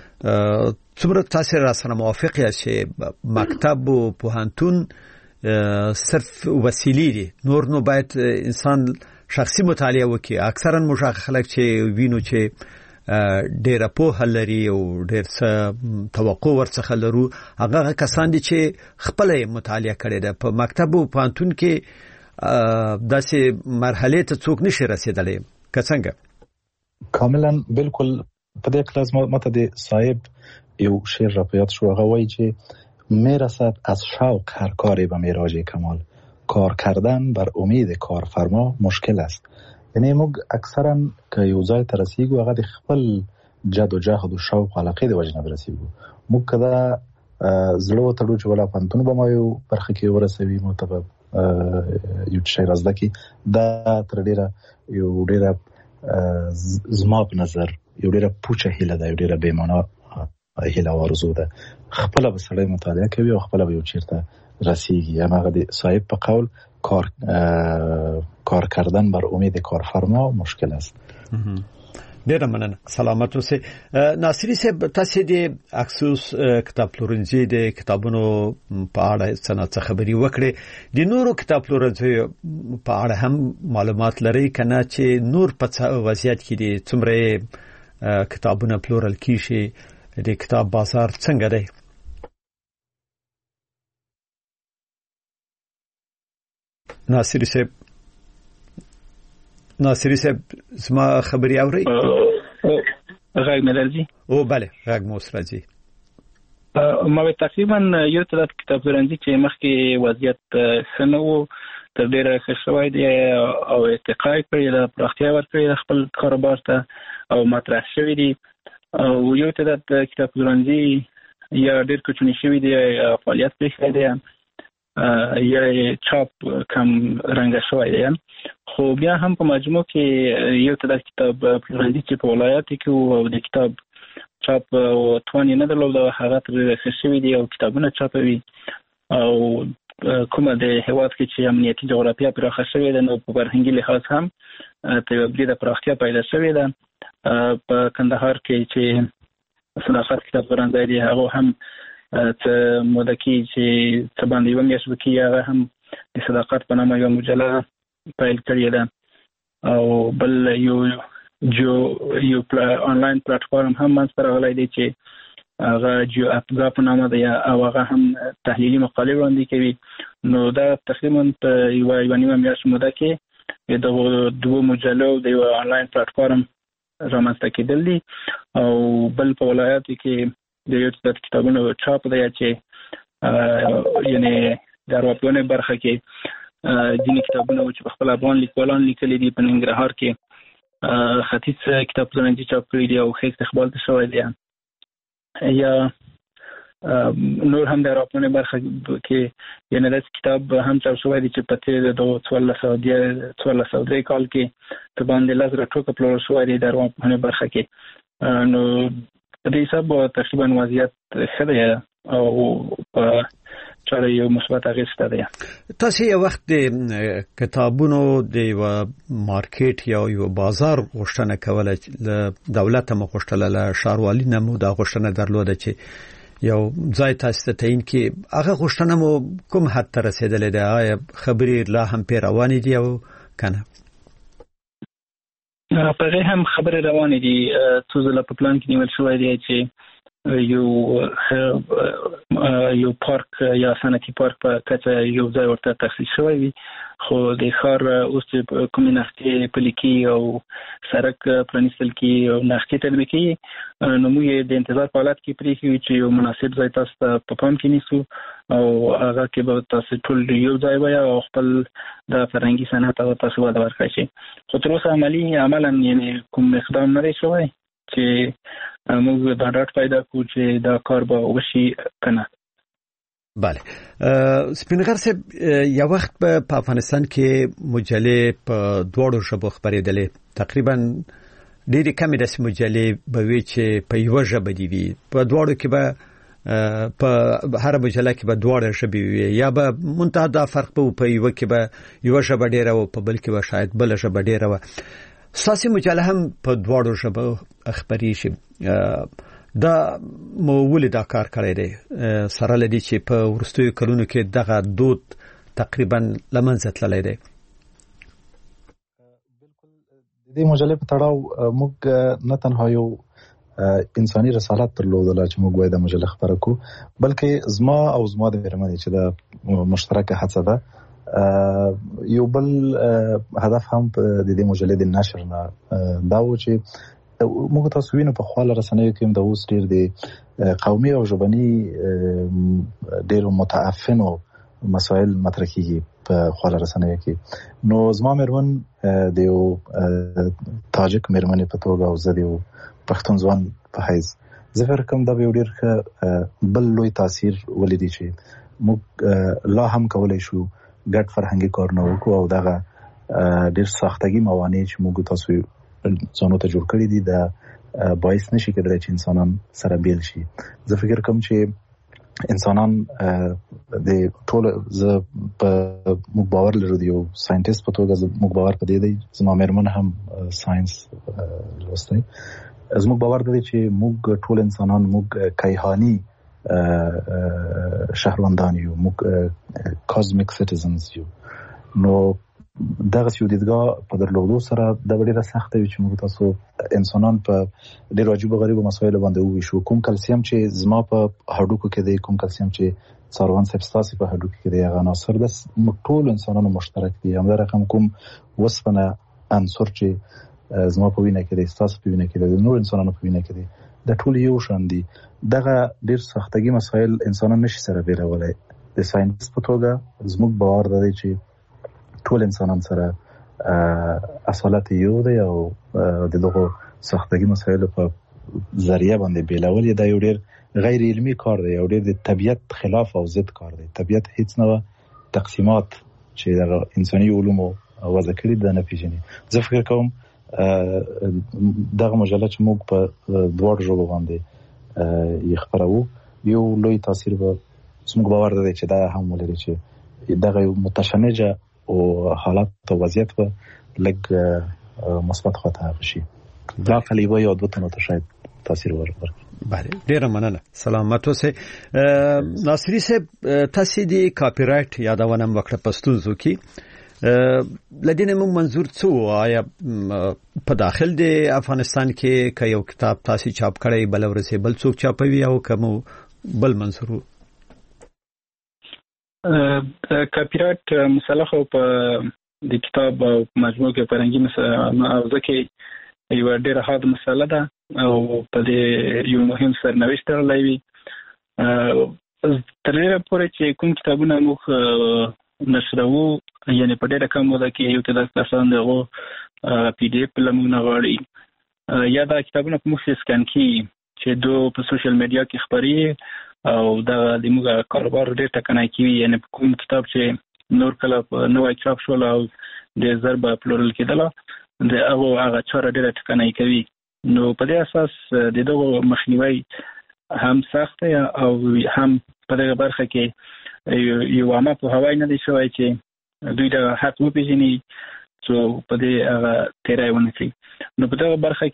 څومره تاسو را سره موافق یاست چې مکتب او پوهنتون صرف وسیلې دي نور نو باید انسان شخصي مطالعه وکړي اکثرا مشاغ خلک چې وینو چې ډېر په هلري او ډېر څه توقع ورڅخه لرو هغه کسان دي چې خپل مطالعه کړي ده په مکتب او پوهنتون کې داسې مرحله ته څوک نشي رسیدلی که څنګه کاملا بالکل په دې کلاس ماته د صاحب یو شعر را پیاد شو هغه وایي چې میرسد از شوق هر کاری به میراج کمال کار کردن بر امید کارفرما مشکل است یعنی موږ اکثرا که یو ځای ته رسیږو هغه د خپل جد و جهد او شوق علاقه د وجه نه رسیږو موږ کدا زړه وتړو چې ولا پنتون به ما یو برخه کې ورسوي متبب یو شی راځي کی دا تر ډیره یو ډیره زما په نظر یو ډیره پوچه هیله ده یو ډیره بې معنا هیله ورزو ده خپل به سړی مطالعه کوي او خپل به یو چیرته رسیږي هغه د صاحب په قول کار کردن بر امید کارفرما مشکل است ډیره مننه سلامت اوسئ ناصری صاحب تاسو د اکسوس کتاب پلورنځي د کتابونو په اړه څه خبري وکړي د نورو کتاب پلورنځي په اړه هم معلومات لري کنه چې نور په وضعیت کې دي څومره کتابونه پلورل کیږي د کتاب بازار څنګه دی ناصری صاحب زما خبري اوري غږ مې راځي او bale غږ مو راځي ما تقریبا یو تر کتاب پلورنځي چې مخکې وضعیت سنو تر ډیره ښه شوی دی او ارتقا کړی د پراختیا ورکړي خپل کاروبار ته او مطرح شوی دی او یو تر کتاب پلورنځي یا ډیر کوچنی شوی دی فعالیت پرې دی یا چاپ کم رنګ شوی دی خو بیا هم په مجموع کې یو تر کتاب پلورنځي چې په ولایت کې او د کتاب چاپ او توانې نه درلود هغه تر ښه شوی دی او کتابونه چاپوي او کومه د هیواد کې چې امنیتي جغرافیا پراخه شوې ده نو په فرهنګي لحاظ هم تبدیل د پراختیا پیدا شوې ده په کندهار کې چې صداقت کتاب پلورنځي دی هغه هم ته موده کې چې څه باندې یو میاشت کې هغه هم د صداقت په نامه یو مجله پیل کړې ده او بل یو آنلاین پلیټفارم هم منځته راغلی دی چې هغه جو اپګا په نامه دی او هغه هم تحلیلي مقالې وړاندې کوي نو دا تقریبا په یو نیمه میاشت موده کې د دوه مجلو د یو آنلاین پلیټفارم رامنځته کېدل دي او بل په ولایت کې د یو څه کتابونو چاپ دی چې یعنی د اروپايي برخه کې ځینې کتابونه چې په خپل افغان لیکوالان لیکلي دي په ننګرهار کې ختیځ کتاب پلورنځي چاپ کړی دی او ښه استقبال شوی دی یا نور هم د اروپايي برخه کې یعنی د کتاب هم چاپ شوی دی چې په تیر د 1403 کال کې په باندې لږ راټوکه پلور شوی دی د اروپايي برخه کې نو په دې حساب تقریبا وضعیت ښه دی او په چاره یو مثبت اغېزه ده تاسو یو وخت د کتابونو د مارکیټ یا یو بازار غوښتنه کوله دولت هم غوښتله له ښاروالۍ نه مو دا غوښتنه درلوده چې یو ځای تاسو ته تعین کې هغه غوښتنه مو کوم حد ته رسیدلې ده آیا خبرې لا هم روانې دي او کنه په هغه هم خبره روانه دي څو ځله په پلان کې نیول شوی دی چې یو پارک یا صنعتي پارک په کچه یو ځای ورته تخصیص شوی وي خو د ښار اوس کومې نښتې پلي کېږي او سړک پرانیستل کېږي او نښتې تطبیق کېږي نو موږ د انتظار په حالت کې پرېښي چې یو مناسب ځای تاسو ته په پام کې نیسو او هغه کې به تاسو ټول یو ځای وایي او خپل د فرهنګي صنعت او تاسو وده ورکړئ شي خو تر اوسه عملاً یعنی کوم اقدام نه دی شوی چې موږ دا ډاټ پیدا کړو چې دا کار به وشي کنه. بله سپینغر صاحب یو وخت په افغانستان کې مجلې په دوړو ژبو خبرېدلې تقریبا ډېری کمې داسې مجلې به وي چې په یو ژبه دی وي په دوړو کې به په هر مجله کې به دوړ ژبې وي یا به منتها دا فرق په یو کې به یو ژبه ډېره او په بل کې به شاید بل ژبه ډېره و ساسي مجله هم په دوړو ژبو خبري شي دا مولې دا کار کړی دی سره لدی چې په ورستیو کلونو کې دغه دود تقریبا لمنځه تللی دی. بالکل د دې مجلې په تړاو موږ نه تنها یو انساني رسالت درلودله چې موږ وایو د مجله خبره کو بلکې زما او زما د میرمنې چې د مشترکه هڅه ده یو بل هدف هم د دې مجلې د نشر نه دا و چې موږ تاسو وینو په خواله رسنیو کې د اوس ډېر د قومي او ژبني ډېر متعفنو مسایل مطرح کیږي په خواله رسنیو کې نو زما میرمن د یو تاجک میرمنې په توګه او زه د یو پښتون ځوان په حیث زه فکر کوم دا به یو ډېر بل لوی تاثیر ولیدي چې موږ لا هم کولی شو ګډ فرهنګي کارونه وکړو او دغه ډېر ساختګي موانع چې موږ تاسو ځانو ته جوړ کړی دي دا باعث نشي کېدلی چې انسانان سره بیل شي. زه فکر کوم چې انسانان د ټول زه په موږ باور لرو د یو ساينټیست په توګه موږ باور پدې دی زما میرمن هم ساينس لوستی زموږ باور دی چې موږ ټول انسانان موږ کیهانی شهروندان یو موږ کازمیک سټیزنز یو نو دغه یو دیدګاه په درلودو سره د ډیره سخت وي چې موږ تاسو انسانان په ډیرو عجیب غریب مسایل باندې وویشو کوم کلسیم چې زما په هډوکو کې دی کوم کلسیم چې څاروان سبستاسي په هډوکو کې دی هغه عناصر د ټول انسانانو مشترک دي هم رقم کوم وسپنه عنصر چې زما په وینه کې دی تاسو په وینه کې دی نور انسانانو په وینه کې دی د ټول یو شان دي دغه ډیر سختګي مسایل انسانان نشي سره بیلولای د ساينس په توګه زموږ باور دی چې ټول انسانان سره اصالت یو دی او دغه سختګي مسایل په ذریعہ باندې بیلول دا یو ډیر غیر علمي کار دی او ډیر د طبيعت خلاف او ضد کار دی. طبيعت هیڅ نه تقسیمات چې د انساني علومو وضع کړی د نه پیژني. زه فکر کوم دغه مجله چې موږ په دوړ ژبه باندې یې خبرو یو لوی تاثیر به زموږ باور دی چې دا هم ولري چې دغه متشنجه او حالات او وضعیت به لږ مثبت خواته شي دا قلیبه یا دوه تنو ته شاید تاثیر ورکړي. بله ډیره مننه سلامت اوسئ. ناصری صاحب تاسو د کاپی رائټ یادونه وکړه پښتونزو کې لدینه موږ منظور څه آیا په داخل د افغانستان کې که یو کتاب تاسو چاپ کړی بل ورسې بل څوک چاپوي او کوم بل منظور کاپی رائټ مسله خو په د کتاب او مجموعه کې فرهنګي مسله کې یو ډېر حاد مسله ده او په دې یو مهم سرنوشت درلای وي تر دې پورې چې کوم کتابونه موږ نشرو یعنی په ډېر کم وخت کې یو کتاب تاسو نه پی ډی اف لمونه غواړي یا دا کتابونه په موږ سکان کې چې دوه په سوشل میډیا کې خبري او دا د موږ کاروبار ډېر ټکنای کیږي یعنی کوم کتاب چې نور کله نوې چاپ شول او د ضرب پلورل کېدل د هغه چاره ډېر ټکنای کوي نو په دې اساس د دغه مخنیوي هم سخت او هم په دغه برخه کې یو عامه په هوای نه دی شوی چې دوی د حق وپیژني چې په دې هغه تیرای ونه کړي نو په دغه برخه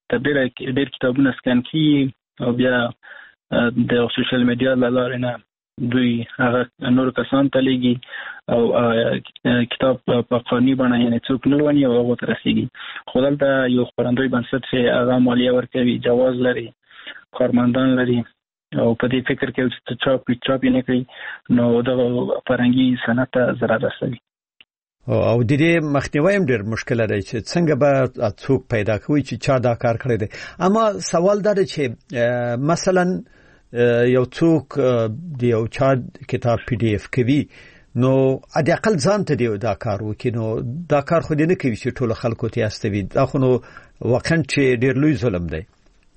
کې ډېر کتابونه سکان کی او بیا د سوشل میډیا له لارې نه دوی هغه نور کسان ته لګي او کتاب په قانوني بڼه یعنی څوک نه لونی او هغه ته رسیږي. خو دلته یو خپرندوی بنسټ چې هغه مالیه ورکوي، جواز لري، کارمندان لري او په دې فکر کې چې چاپ نه کوي نو د فرهنګي صنعت ته ضرر رسوي. او د دې مخنیوي هم ډېر مشکل دی چې څنګه به څوک پیدا کوي چې چا دا کار کړی دی. اما سوال دا دی چې مثلا یو څوک دی یو چا کتاب PDF کوي نو د اقل ځان ته دی دا کار وکړي، نو دا کار خو دې نه کوي چې ټول خلکو ته استوي. دا خو نو واقعا چې ډېر لوی ظلم دی.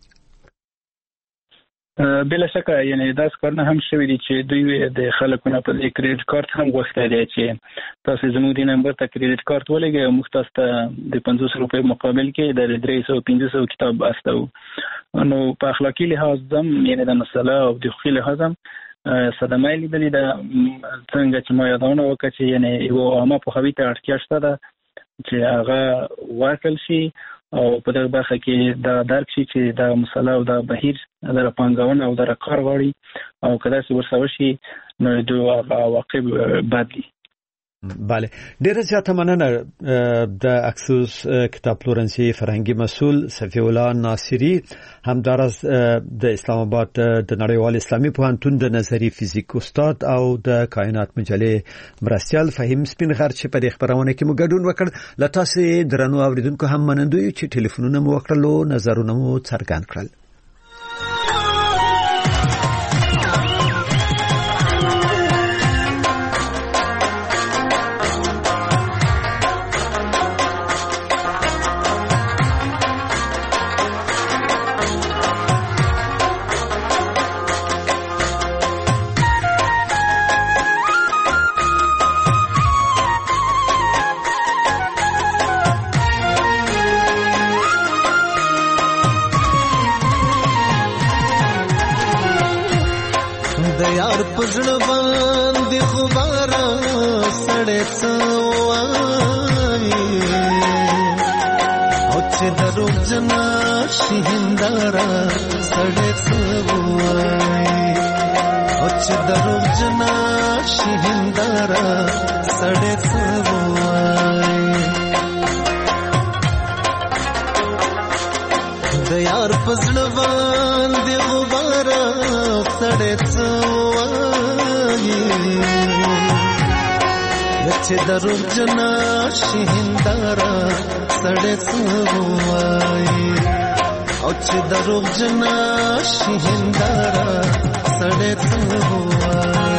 بلا شکه یعنی دا څنګه هم شوی دي چې دوی د خلکو نه په کریډټ کارت هم غوښتي دي چې تاسو زموږ د نمبر ته کریډټ کارت ولګئ او موږ تاسو ته د 500 روپۍ مقابل کې د 300-500 کتاب استو. نو په اخلاقی لحاظ هم یعنی د مسله او د حقوقي لحاظ هم صدمه لیدلې ده. څنګه چې ما یادونه وکړه چې یعنی یو عامه پوهاوی ته اړتیا شته ده چې هغه ورکل شي او په دغه برخه کې دا درک شي چې دا مسله او دا بهیر د پانګونه او د کار غوړي او کله چې ورسره شي نو د عواقب بد دي. بله، ډیره زیاته مننه د اکسوس کتاب پلورنسي فرهنګي مسؤل صفی الله ناصری، همدارس د اسلام آباد د نړیوال اسلامي پوهنتون د نظری فزیک استاد او د کائنات مجلې مرستیال فهیم سپینغر چې په دې خبرونه کې مو ګډون وکړ. لتاسې درنو اوریدونکو هم منندوی چې ټلیفونونه مو وکړلو، نظرونه مو څرګند کړل. دروغ جنا شهندارا سړې سوای او چې دروغ جنا شهندارا سړې سوای.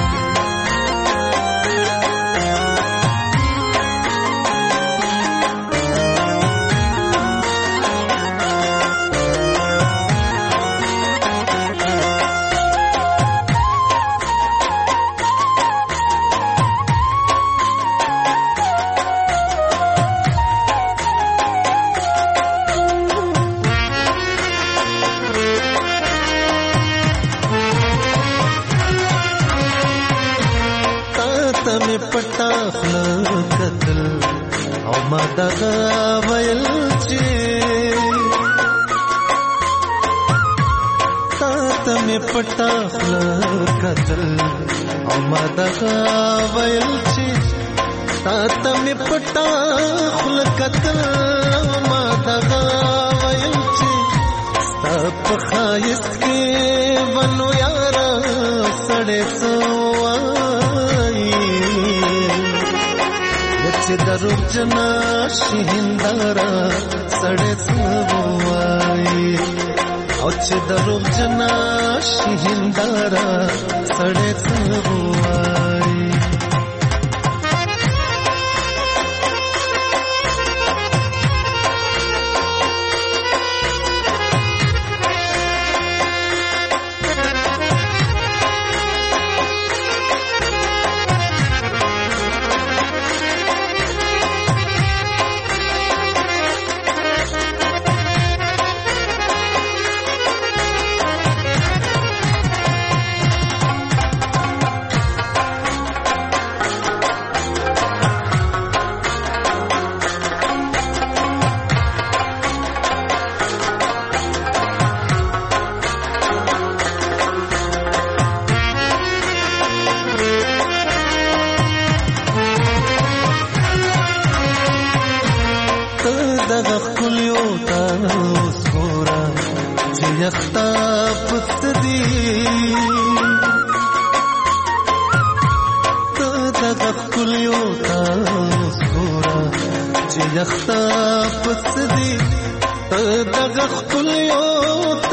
پټا خل کتل او ما دغه ویل چې تا ته می پټا خل کتل او ما دغه ویل چې ستا په خایس کې ونو یارا سړې سوای چې دروغ جنا شهندارا سړې سوای او چې دروغ جنا شهندارا سړې سوای. دغه خپلیو تاسو ګورا چې یختا پست دی دغه خپلیو تاسو ګورا چې یختا پست دی دغه خپلیو